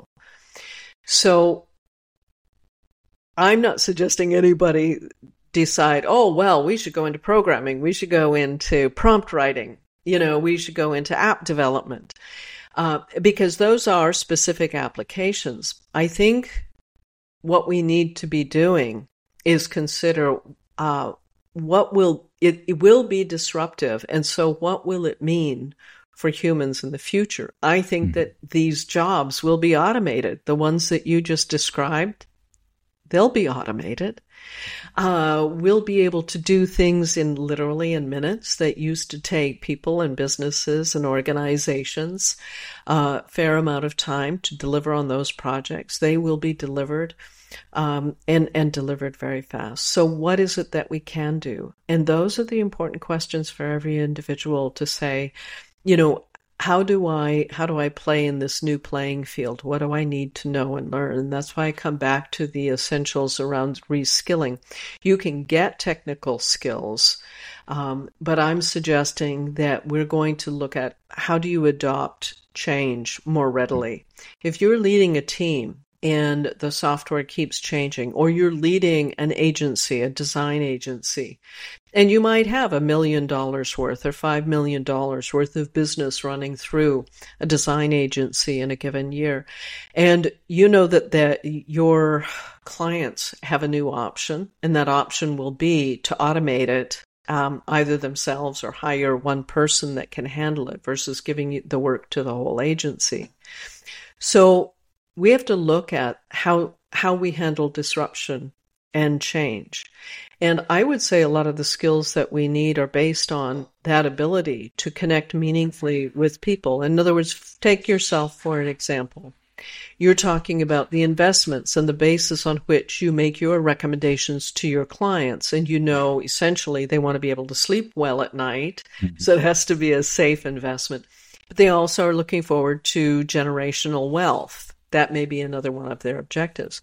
So I'm not suggesting anybody decide, oh, well, we should go into programming. We should go into prompt writing. You know, we should go into app development. Uh, because those are specific applications. I think what we need to be doing is consider uh, what will, it, it will be disruptive. And so what will it mean for humans in the future? I think that these jobs will be automated. The ones that you just described, they'll be automated. Uh, we'll be able to do things in literally in minutes that used to take people and businesses and organizations a uh, fair amount of time to deliver on those projects. They will be delivered um, and, and delivered very fast. So what is it that we can do? And those are the important questions for every individual to say, you know, how do I how do I play in this new playing field? What do I need to know and learn? And that's why I come back to the essentials around reskilling. You can get technical skills, um, but I'm suggesting that we're going to look at how do you adopt change more readily. If you're leading a team and the software keeps changing, or you're leading an agency, a design agency, and you might have a million dollars worth or five million dollars worth of business running through a design agency in a given year. And you know that, that your clients have a new option, and that option will be to automate it um, either themselves or hire one person that can handle it versus giving the work to the whole agency. So we have to look at how how we handle disruption and change. And I would say a lot of the skills that we need are based on that ability to connect meaningfully with people. In other words, take yourself for an example. You're talking about the investments and the basis on which you make your recommendations to your clients. And you know, essentially, they want to be able to sleep well at night. Mm-hmm. So it has to be a safe investment. But they also are looking forward to generational wealth. That may be another one of their objectives.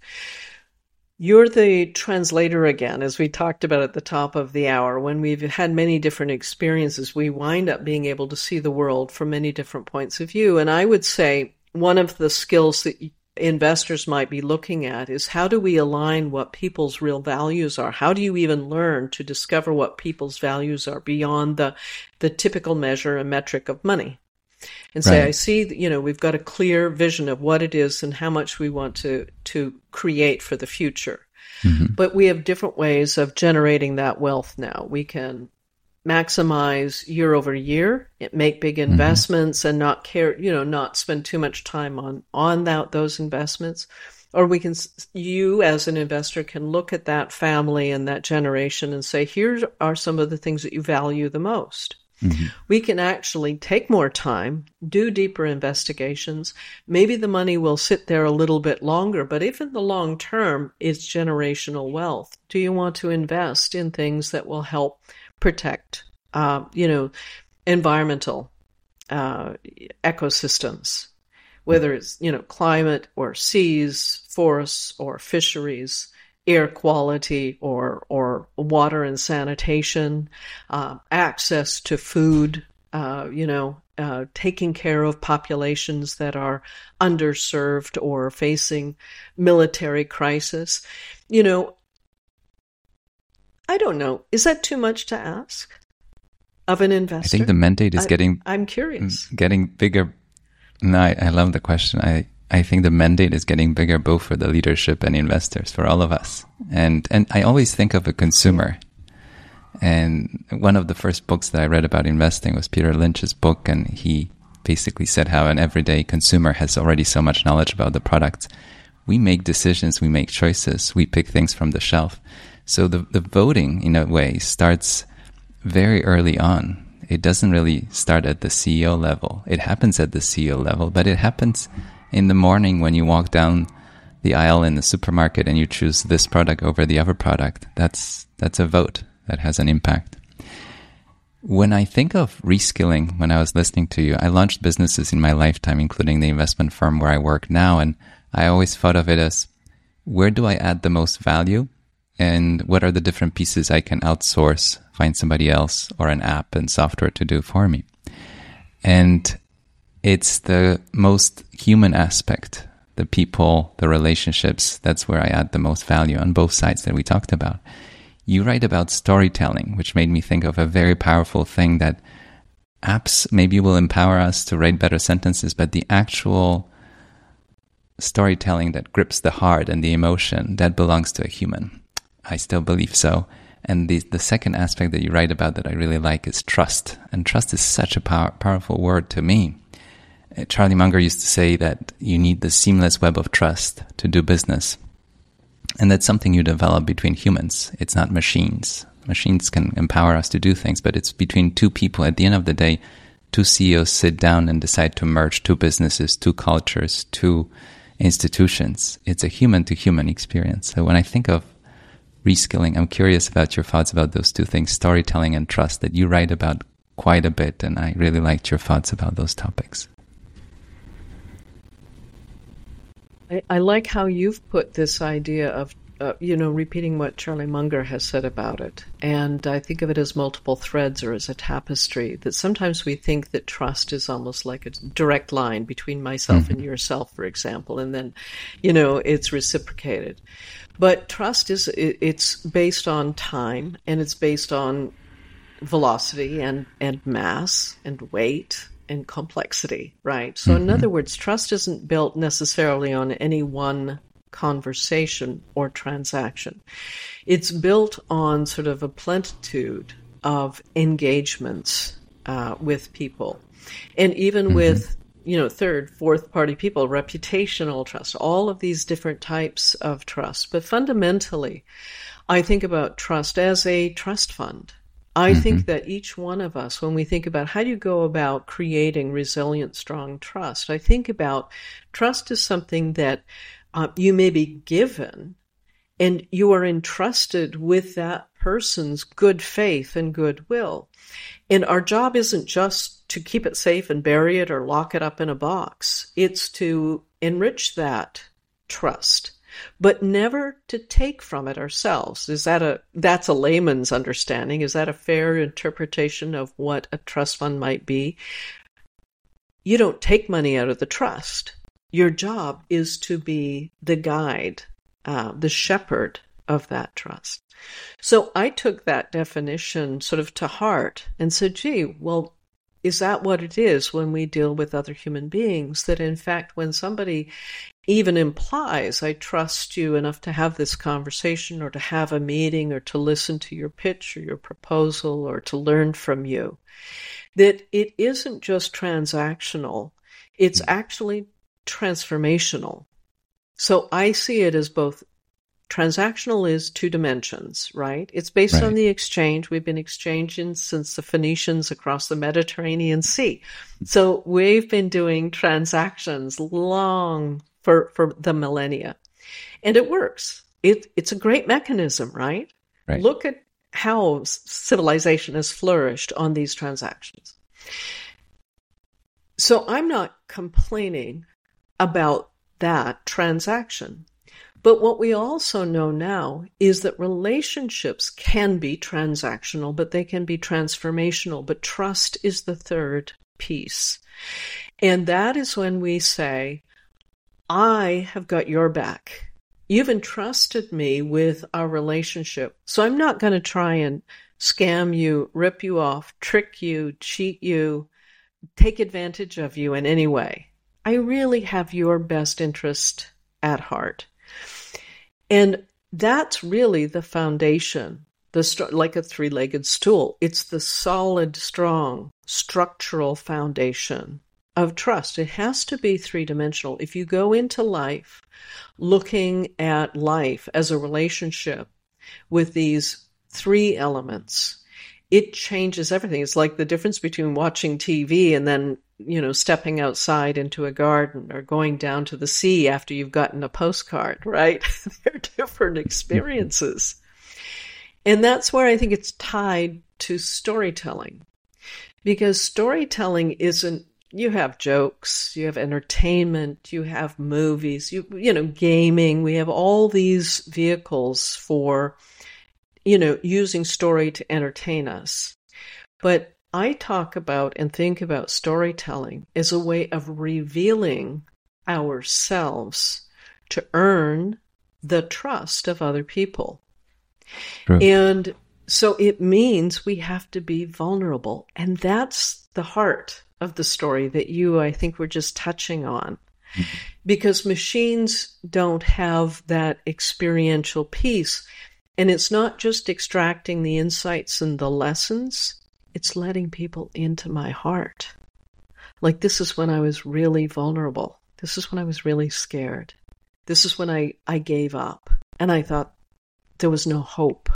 You're the translator again, as we talked about at the top of the hour. When we've had many different experiences, we wind up being able to see the world from many different points of view. And I would say one of the skills that investors might be looking at is how do we align what people's real values are? How do you even learn to discover what people's values are beyond the, the typical measure and metric of money? And say, right. I see, you know, we've got a clear vision of what it is and how much we want to, to create for the future. Mm-hmm. But we have different ways of generating that wealth now. We can maximize year over year, make big investments mm-hmm. and not care, you know, not spend too much time on, on that, those investments. Or we can, you as an investor can look at that family and that generation and say, here are some of the things that you value the most. Mm-hmm. We can actually take more time, do deeper investigations. Maybe the money will sit there a little bit longer, but if in the long term it's generational wealth, do you want to invest in things that will help protect, uh, you know, environmental uh, ecosystems? whether it's, you know, climate or seas, forests or fisheries, air quality or or water and sanitation, uh, access to food, uh, you know, uh, taking care of populations that are underserved or facing military crisis. You know, I don't know. Is that too much to ask of an investor? I think the mandate is I, getting I'm curious. Getting bigger. No, I, I love the question. I, I think the mandate is getting bigger both for the leadership and investors, for all of us. And and I always think of a consumer. And one of the first books that I read about investing was Peter Lynch's book, and he basically said how an everyday consumer has already so much knowledge about the products. We make decisions, we make choices, we pick things from the shelf. So the, the voting, in a way, starts very early on. It doesn't really start at the C E O level. It happens at the C E O level, but it happens in the morning when you walk down the aisle in the supermarket and you choose this product over the other product. That's that's a vote that has an impact. When I think of reskilling, when I was listening to you, I launched businesses in my lifetime, including the investment firm where I work now, and I always thought of it as, where do I add the most value? And what are the different pieces I can outsource, find somebody else or an app and software to do for me? And it's the most human aspect, the people, the relationships. That's where I add the most value on both sides that we talked about. You write about storytelling, which made me think of a very powerful thing, that apps maybe will empower us to write better sentences, but the actual storytelling that grips the heart and the emotion, that belongs to a human. I still believe so. And the the second aspect that you write about that I really like is trust. And trust is such a power, powerful word to me. Uh, Charlie Munger used to say that you need the seamless web of trust to do business. And that's something you develop between humans. It's not machines. Machines can empower us to do things, but it's between two people. At the end of the day, two C E Os sit down and decide to merge two businesses, two cultures, two institutions. It's a human-to-human experience. So when I think of reskilling, I'm curious about your thoughts about those two things, storytelling and trust, that you write about quite a bit, and I really liked your thoughts about those topics. I, I like how you've put this idea of, uh, you know, repeating what Charlie Munger has said about it. And I think of it as multiple threads or as a tapestry, that sometimes we think that trust is almost like a direct line between myself mm-hmm. and yourself, for example, and then, you know, it's reciprocated. But trust is, it's based on time, and it's based on velocity and, and mass and weight and complexity, right? So mm-hmm. in other words, trust isn't built necessarily on any one conversation or transaction. It's built on sort of a plentitude of engagements uh, with people. And even mm-hmm. with, you know, third, fourth party people, reputational trust, all of these different types of trust. But fundamentally, I think about trust as a trust fund. I mm-hmm. think that each one of us, when we think about how do you go about creating resilient, strong trust, I think about trust as something that uh, you may be given, and you are entrusted with that person's good faith and goodwill. And our job isn't just to keep it safe and bury it or lock it up in a box. It's to enrich that trust, but never to take from it ourselves. Is that a, that's a layman's understanding? Is that a fair interpretation of what a trust fund might be? You don't take money out of the trust. Your job is to be the guide, uh, the shepherd of that trust. So I took that definition sort of to heart and said, gee, well, is that what it is when we deal with other human beings? That in fact, when somebody even implies, I trust you enough to have this conversation or to have a meeting or to listen to your pitch or your proposal or to learn from you, that it isn't just transactional, it's actually transformational. So I see it as both. Transactional is two dimensions, right? It's based right. on the exchange. We've been exchanging since the Phoenicians across the Mediterranean Sea. So we've been doing transactions long for, for the millennia. And it works. It, it's a great mechanism, right? right? Look at how civilization has flourished on these transactions. So I'm not complaining about that transaction. But what we also know now is that relationships can be transactional, but they can be transformational. But trust is the third piece. And that is when we say, I have got your back. You've entrusted me with our relationship. So I'm not going to try and scam you, rip you off, trick you, cheat you, take advantage of you in any way. I really have your best interest at heart. And that's really the foundation, the like a three-legged stool. It's the solid, strong, structural foundation of trust. It has to be three-dimensional. If you go into life looking at life as a relationship with these three elements, it changes everything. It's like the difference between watching T V and then, you know, stepping outside into a garden or going down to the sea after you've gotten a postcard, right? They're different experiences. And that's where I think it's tied to storytelling. Because storytelling isn't, you have jokes, you have entertainment, you have movies, you you know, gaming. We have all these vehicles for, you know, using story to entertain us. But I talk about and think about storytelling as a way of revealing ourselves to earn the trust of other people. True. And so it means we have to be vulnerable. And that's the heart of the story that you, I think, were just touching on. Mm-hmm. Because machines don't have that experiential piece. And it's not just extracting the insights and the lessons. It's letting people into my heart. Like, this is when I was really vulnerable. This is when I was really scared. This is when I, I gave up. And I thought there was no hope.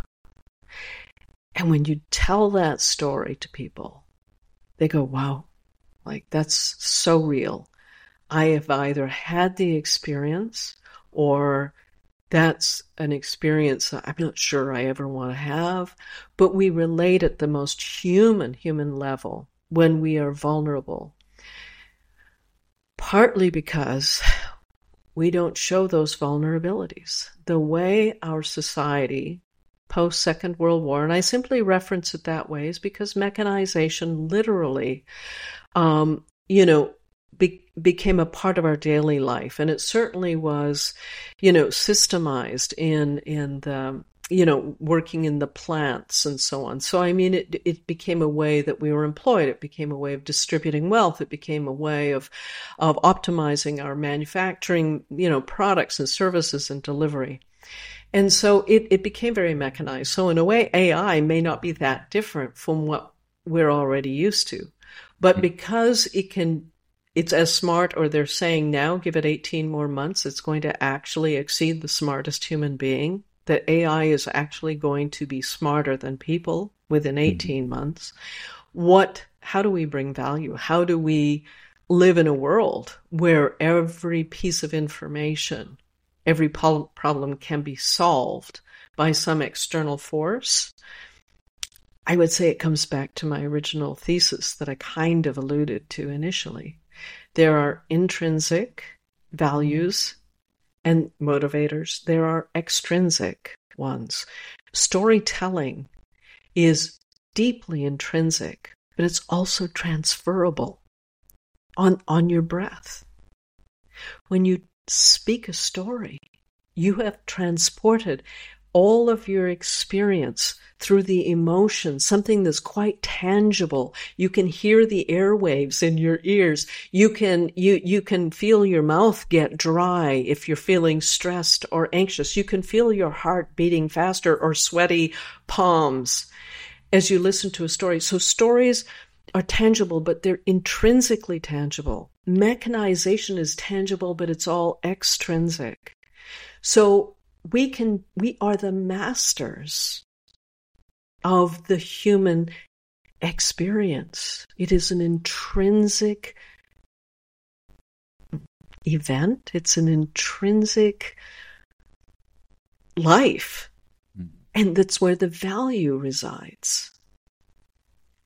And when you tell that story to people, they go, wow, like, that's so real. I have either had the experience or that's an experience I'm not sure I ever want to have, but we relate at the most human, human level when we are vulnerable. Partly because we don't show those vulnerabilities. The way our society, post-Second World War, and I simply reference it that way, is because mechanization literally, um, you know, Be- became a part of our daily life. And it certainly was, you know, systemized in, in the, you know, working in the plants and so on. So, I mean, it, it became a way that we were employed. It became a way of distributing wealth. It became a way of, of optimizing our manufacturing, you know, products and services and delivery. And so it, it became very mechanized. So in a way, A I may not be that different from what we're already used to. But because it can It's as smart, or they're saying now, give it eighteen more months, it's going to actually exceed the smartest human being, that A I is actually going to be smarter than people within eighteen mm-hmm. months. What, how do we bring value? How do we live in a world where every piece of information, every pol- problem can be solved by some external force? I would say it comes back to my original thesis that I kind of alluded to initially. There are intrinsic values and motivators. There are extrinsic ones. Storytelling is deeply intrinsic, but it's also transferable on, on your breath. When you speak a story, you have transported all of your experience through the emotion, something that's quite tangible. You can hear the airwaves in your ears. You can, you, you can feel your mouth get dry if you're feeling stressed or anxious. You can feel your heart beating faster or sweaty palms as you listen to a story. So stories are tangible, but they're intrinsically tangible. Mechanization is tangible, but it's all extrinsic. So we can, we are the masters of the human experience. It is an intrinsic event. It's an intrinsic life. Mm. And that's where the value resides.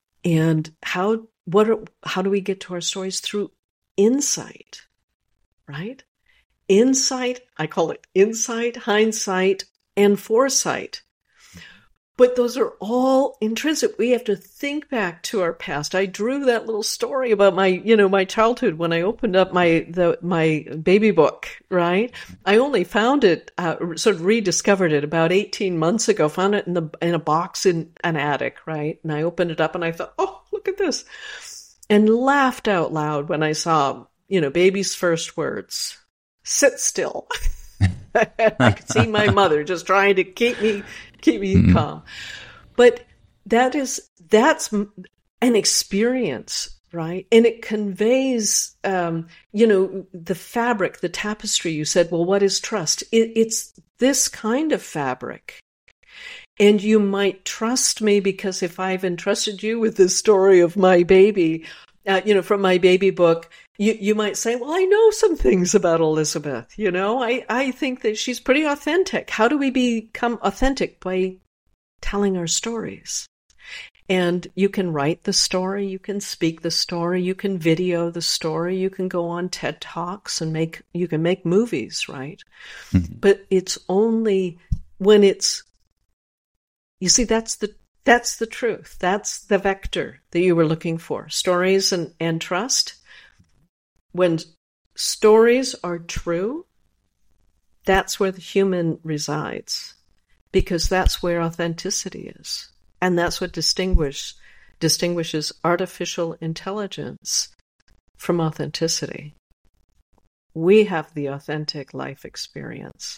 And how, what are, how do we get to our stories? Through insight, right? Insight, I call it insight, hindsight, and foresight. But those are all intrinsic. We have to think back to our past. I drew that little story about my, you know, my childhood when I opened up my the my baby book, right? I only found it, uh, sort of rediscovered it about eighteen months ago. Found it in the in a box in an attic, right? And I opened it up and I thought, oh, look at this, and laughed out loud when I saw, you know, baby's first words: "Sit still." I could see my mother just trying to keep me keep me mm-hmm. calm. But that is that's an experience, right? And it conveys, um, you know, the fabric, the tapestry. You said, well, what is trust? It, it's this kind of fabric. And you might trust me because if I've entrusted you with this story of my baby, uh, you know, from my baby book, you, you might say, well, I know some things about Elizabeth. You know, I, I think that she's pretty authentic. How do we become authentic? By telling our stories. And you can write the story, you can speak the story, you can video the story, you can go on TED Talks and make, you can make movies, right? Mm-hmm. But it's only when it's, you see, that's the, that's the truth. That's the vector that you were looking for. Stories and, and trust. When stories are true, that's where the human resides, because that's where authenticity is. And that's what distinguish, distinguishes artificial intelligence from authenticity. We have the authentic life experience.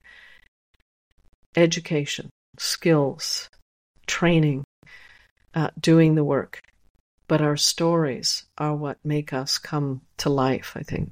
Education, skills, training, uh, doing the work. But our stories are what make us come to life, I think.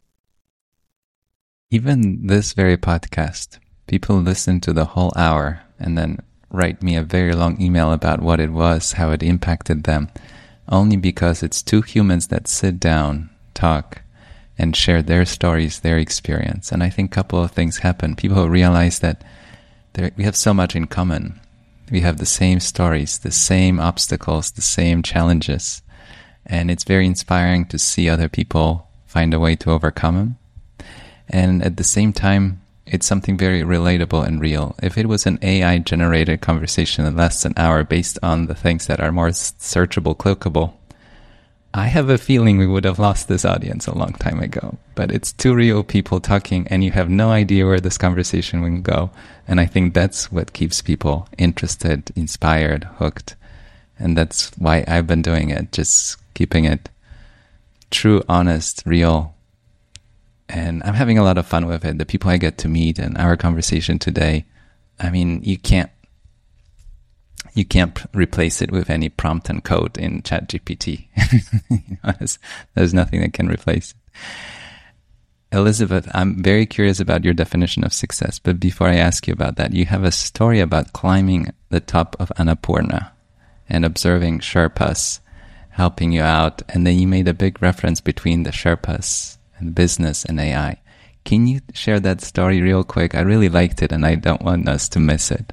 Even this very podcast, people listen to the whole hour and then write me a very long email about what it was, how it impacted them, only because it's two humans that sit down, talk, and share their stories, their experience. And I think a couple of things happen. People realize that there, we have so much in common. We have the same stories, the same obstacles, the same challenges. And it's very inspiring to see other people find a way to overcome them. And at the same time, it's something very relatable and real. If it was an A I-generated conversation that lasts an hour based on the things that are more searchable, clickable, I have a feeling we would have lost this audience a long time ago. But it's two real people talking, and you have no idea where this conversation will go. And I think that's what keeps people interested, inspired, hooked. And that's why I've been doing it, just keeping it true, honest, real. And I'm having a lot of fun with it. The people I get to meet and our conversation today, I mean, you can't you can't replace it with any prompt and code in ChatGPT. there's, there's nothing that can replace it. Elizabeth, I'm very curious about your definition of success. But before I ask you about that, you have a story about climbing the top of Annapurna and observing Sherpas helping you out. And then you made a big reference between the Sherpas and business and A I. Can you share that story real quick? I really liked it and I don't want us to miss it.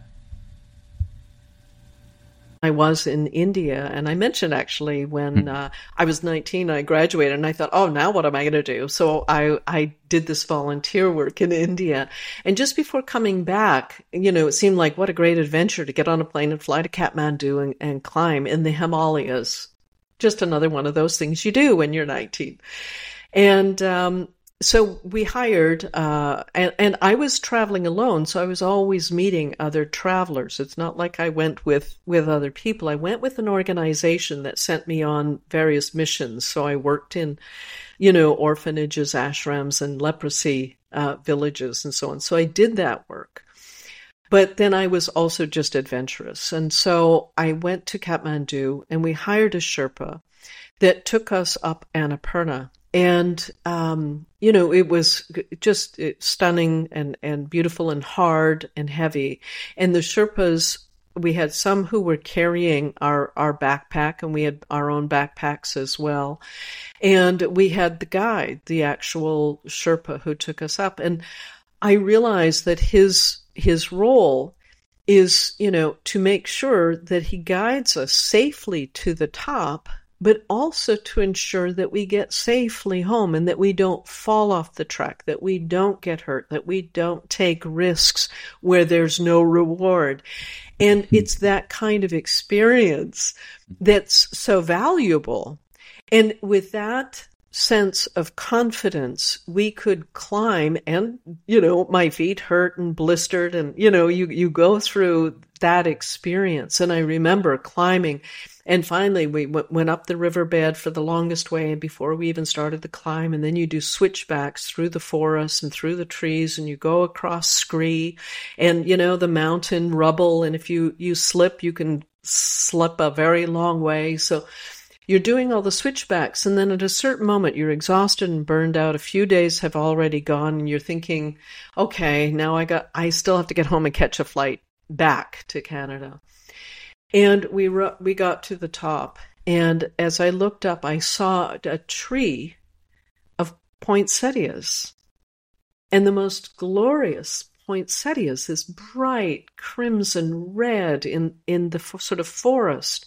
I was in India, and I mentioned actually when uh, I was nineteen, I graduated, and I thought, oh, now what am I going to do? So I, I did this volunteer work in India. And just before coming back, you know, it seemed like what a great adventure to get on a plane and fly to Kathmandu and, and climb in the Himalayas. Just another one of those things you do when you're nineteen. And um, so we hired, uh, and, and I was traveling alone, so I was always meeting other travelers. It's not like I went with, with other people. I went with an organization that sent me on various missions. So I worked in, you know, orphanages, ashrams, and leprosy uh, villages and so on. So I did that work. But then I was also just adventurous. And so I went to Kathmandu, and we hired a Sherpa that took us up Annapurna. And, um, you know, it was just stunning and, and beautiful and hard and heavy. And the Sherpas, we had some who were carrying our, our backpack, and we had our own backpacks as well. And we had the guide, the actual Sherpa who took us up. And I realized that his, his role is, you know, to make sure that he guides us safely to the top, but also to ensure that we get safely home and that we don't fall off the track, that we don't get hurt, that we don't take risks where there's no reward. And it's that kind of experience that's so valuable. And with that sense of confidence, we could climb, and, you know, my feet hurt and blistered, and, you know, you, you go through that experience. And I remember climbing, and finally we w- went up the riverbed for the longest way before we even started the climb. And then you do switchbacks through the forest and through the trees, and you go across scree and, you know, the mountain rubble. And if you, you slip, you can slip a very long way. So you're doing all the switchbacks, and then at a certain moment, you're exhausted and burned out. A few days have already gone, and you're thinking, okay, now I got, I still have to get home and catch a flight back to Canada. And we we got to the top, and as I looked up, I saw a tree of poinsettias, and the most glorious poinsettias, this bright crimson red in, in the sort of forest.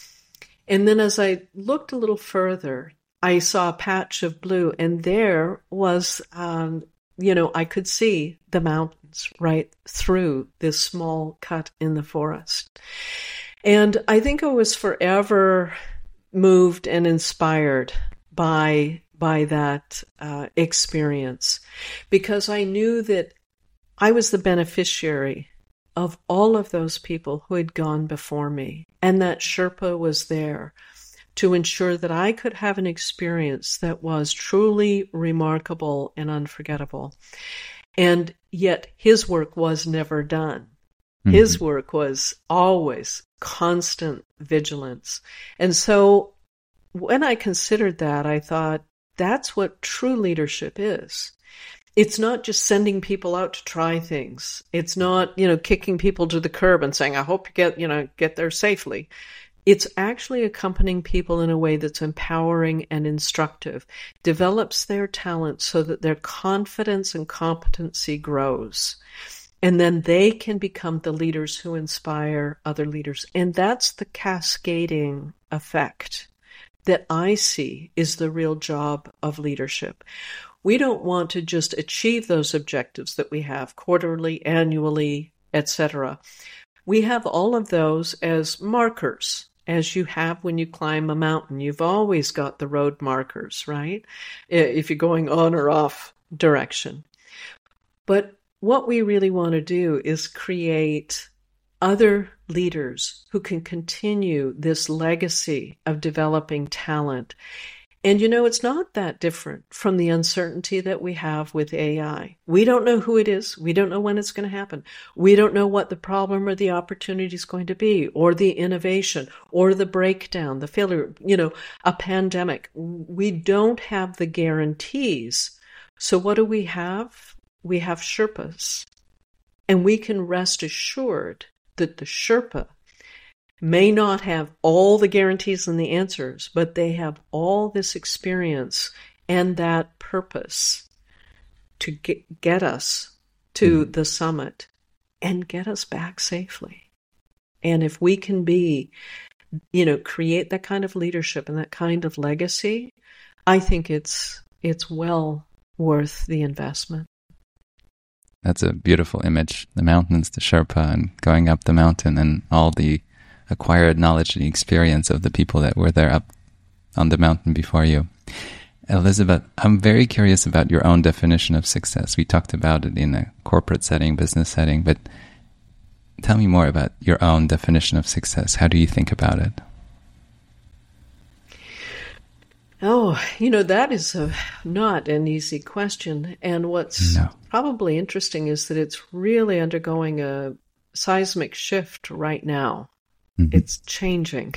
And then as I looked a little further, I saw a patch of blue, and there was, um, you know, I could see the mountains right through this small cut in the forest. And I think I was forever moved and inspired by, by that uh, experience, because I knew that I was the beneficiary of all of those people who had gone before me, and that Sherpa was there to ensure that I could have an experience that was truly remarkable and unforgettable. And yet his work was never done. Mm-hmm. His work was always constant vigilance. And so when I considered that, I thought, that's what true leadership is. It's not just sending people out to try things. It's not, you know, kicking people to the curb and saying, I hope you get, you know, get there safely. It's actually accompanying people in a way that's empowering and instructive, develops their talent so that their confidence and competency grows. And then they can become the leaders who inspire other leaders. And that's the cascading effect that I see is the real job of leadership. We don't want to just achieve those objectives that we have quarterly, annually, et cetera. We have all of those as markers, as you have when you climb a mountain. You've always got the road markers, right? If you're going on or off direction. But what we really want to do is create other leaders who can continue this legacy of developing talent. And, you know, it's not that different from the uncertainty that we have with A I. We don't know who it is. We don't know when it's going to happen. We don't know what the problem or the opportunity is going to be, or the innovation, or the breakdown, the failure, you know, a pandemic. We don't have the guarantees. So what do we have? We have Sherpas. And we can rest assured that the Sherpa may not have all the guarantees and the answers, but they have all this experience and that purpose to get, get us to mm-hmm. the summit and get us back safely. And if we can be, you know, create that kind of leadership and that kind of legacy, I think it's it's well worth the investment. That's a beautiful image. The mountains, the Sherpa, and going up the mountain, and all the acquired knowledge and experience of the people that were there up on the mountain before you. Elizabeth, I'm very curious about your own definition of success. We talked about it in a corporate setting, business setting, but tell me more about your own definition of success. How do you think about it? Oh, you know, that is a, not an easy question. And what's no. probably interesting is that it's really undergoing a seismic shift right now. Mm-hmm. It's changing.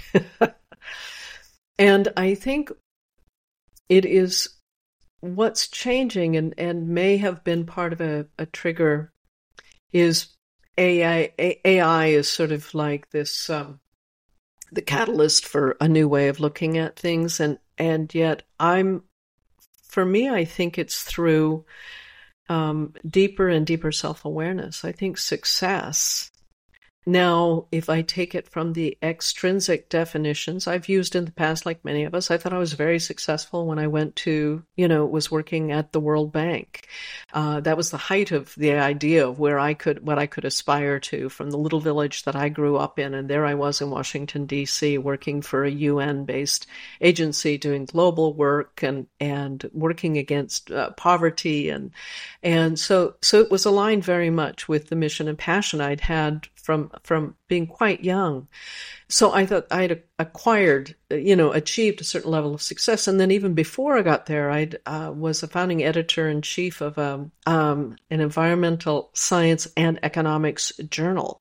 And I think it is what's changing and, and may have been part of a, a trigger is A I. A I is sort of like this, um, the catalyst for a new way of looking at things. And, and yet I'm, for me, I think it's through um, deeper and deeper self-awareness. I think success Now, if I take it from the extrinsic definitions I've used in the past, like many of us, I thought I was very successful when I went to, you know, was working at the World Bank. Uh, that was the height of the idea of where I could, what I could aspire to from the little village that I grew up in. And there I was in Washington, D C, working for a U N-based agency doing global work and, and working against uh, poverty. And, and so, so it was aligned very much with the mission and passion I'd had from from being quite young. So I thought I'd acquired, you know, achieved a certain level of success. And then even before I got there, I uh, was a founding editor-in-chief of um, um, an environmental science and economics journal.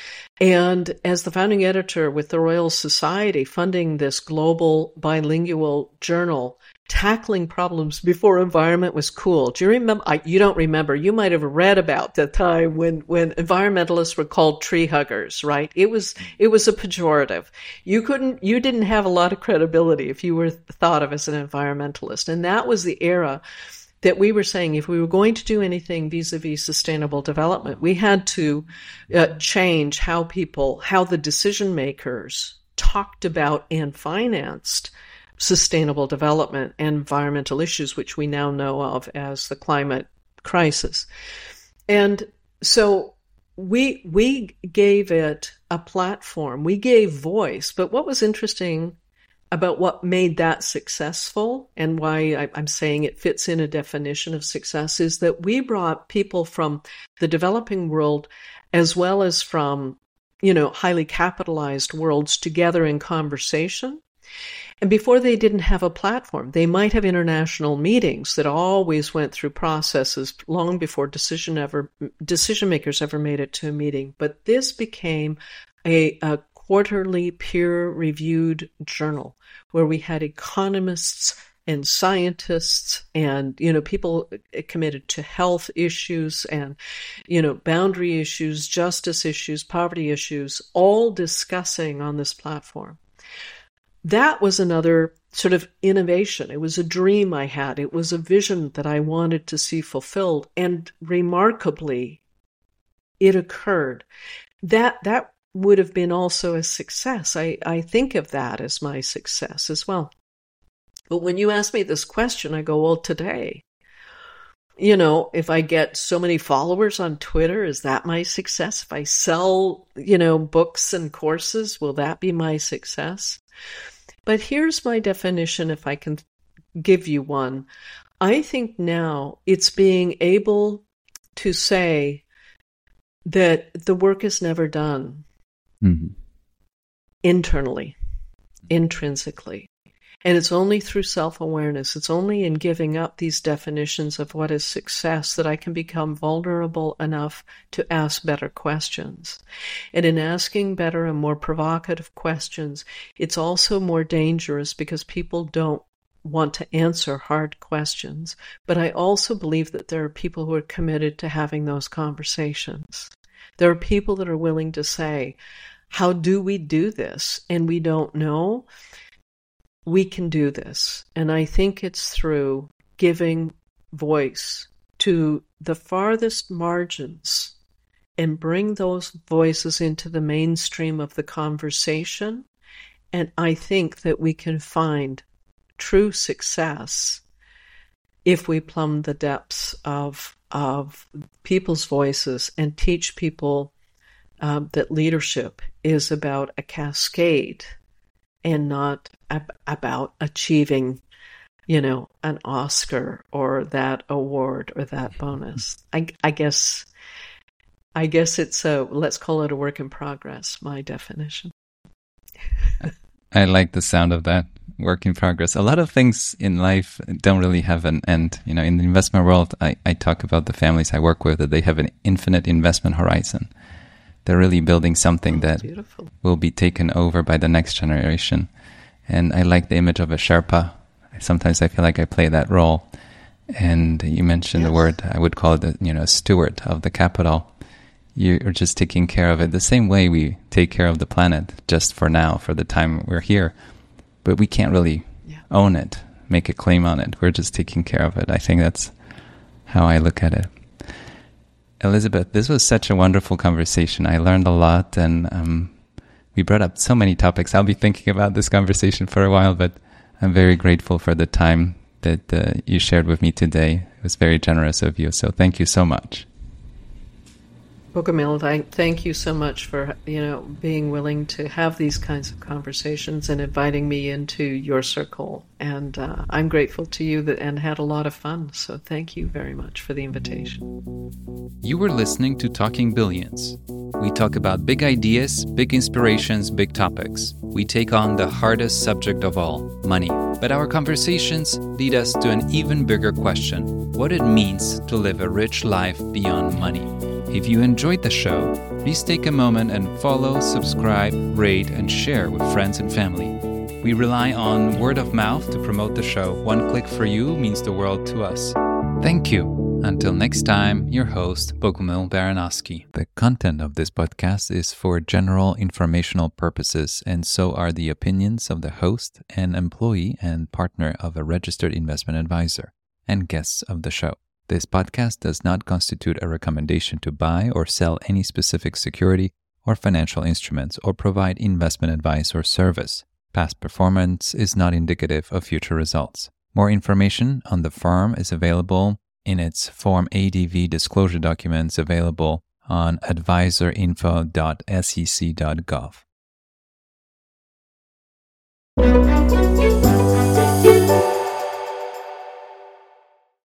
And as the founding editor with the Royal Society, funding this global bilingual journal, tackling problems before environment was cool. Do you remember? I, you don't remember. You might have read about the time when, when environmentalists were called tree huggers, right? It was, it was a pejorative. You couldn't, you didn't have a lot of credibility if you were thought of as an environmentalist. And that was the era that we were saying if we were going to do anything vis-a-vis sustainable development, we had to uh, change how people, how the decision makers talked about and financed sustainable development and environmental issues, which we now know of as the climate crisis. And so we we gave it a platform, we gave voice. But what was interesting about what made that successful and why I, I'm saying it fits in a definition of success is that we brought people from the developing world as well as from, you know, highly capitalized worlds together in conversation. And before they didn't have a platform, they might have international meetings that always went through processes long before decision ever decision makers ever made it to a meeting. But this became a, a quarterly peer-reviewed journal where we had economists and scientists and, you know, people committed to health issues and, you know, boundary issues, justice issues, poverty issues, all discussing on this platform. That was another sort of innovation. It was a dream I had. It was a vision that I wanted to see fulfilled. And remarkably, it occurred. That that would have been also a success. I, I think of that as my success as well. But when you ask me this question, I go, well, today, you know, if I get so many followers on Twitter, is that my success? If I sell, you know, books and courses, will that be my success? But here's my definition, if I can give you one. I think now it's being able to say that the work is never done mm-hmm. internally, intrinsically. And it's only through self-awareness, it's only in giving up these definitions of what is success that I can become vulnerable enough to ask better questions. And in asking better and more provocative questions, it's also more dangerous because people don't want to answer hard questions. But I also believe that there are people who are committed to having those conversations. There are people that are willing to say, how do we do this? And we don't know. We can do this. And I think it's through giving voice to the farthest margins and bring those voices into the mainstream of the conversation. And I think that we can find true success if we plumb the depths of, of people's voices and teach people um, that leadership is about a cascade and not ab- about achieving, you know, an Oscar or that award or that bonus. I, I guess, I guess it's a, let's call it a work in progress, my definition. I like the sound of that, work in progress. A lot of things in life don't really have an end. You know, in the investment world, I, I talk about the families I work with, that they have an infinite investment horizon. They're really building something oh, that beautiful. Will be taken over by the next generation. And I like the image of a Sherpa. Sometimes I feel like I play that role. And you mentioned yes. the word, I would call it, a, you know, a steward of the capital. You're just taking care of it the same way we take care of the planet, just for now, for the time we're here. But we can't really yeah. own it, make a claim on it. We're just taking care of it. I think that's how I look at it. Elizabeth, this was such a wonderful conversation. I learned a lot, and um, we brought up so many topics. I'll be thinking about this conversation for a while, but I'm very grateful for the time that uh, you shared with me today. It was very generous of you, so thank you so much. Bogomil, I thank you so much for, you know, being willing to have these kinds of conversations and inviting me into your circle. And uh, I'm grateful to you that, and had a lot of fun. So thank you very much for the invitation. You were listening to Talking Billions. We talk about big ideas, big inspirations, big topics. We take on the hardest subject of all, money. But our conversations lead us to an even bigger question: what it means to live a rich life beyond money. If you enjoyed the show, please take a moment and follow, subscribe, rate, and share with friends and family. We rely on word of mouth to promote the show. One click for you means the world to us. Thank you. Until next time, your host, Bogomil Baranowski. The content of this podcast is for general informational purposes, and so are the opinions of the host, an employee and partner of a registered investment advisor, and guests of the show. This podcast does not constitute a recommendation to buy or sell any specific security or financial instruments or provide investment advice or service. Past performance is not indicative of future results. More information on the firm is available in its Form A D V disclosure documents available on advisor info dot s e c dot gov.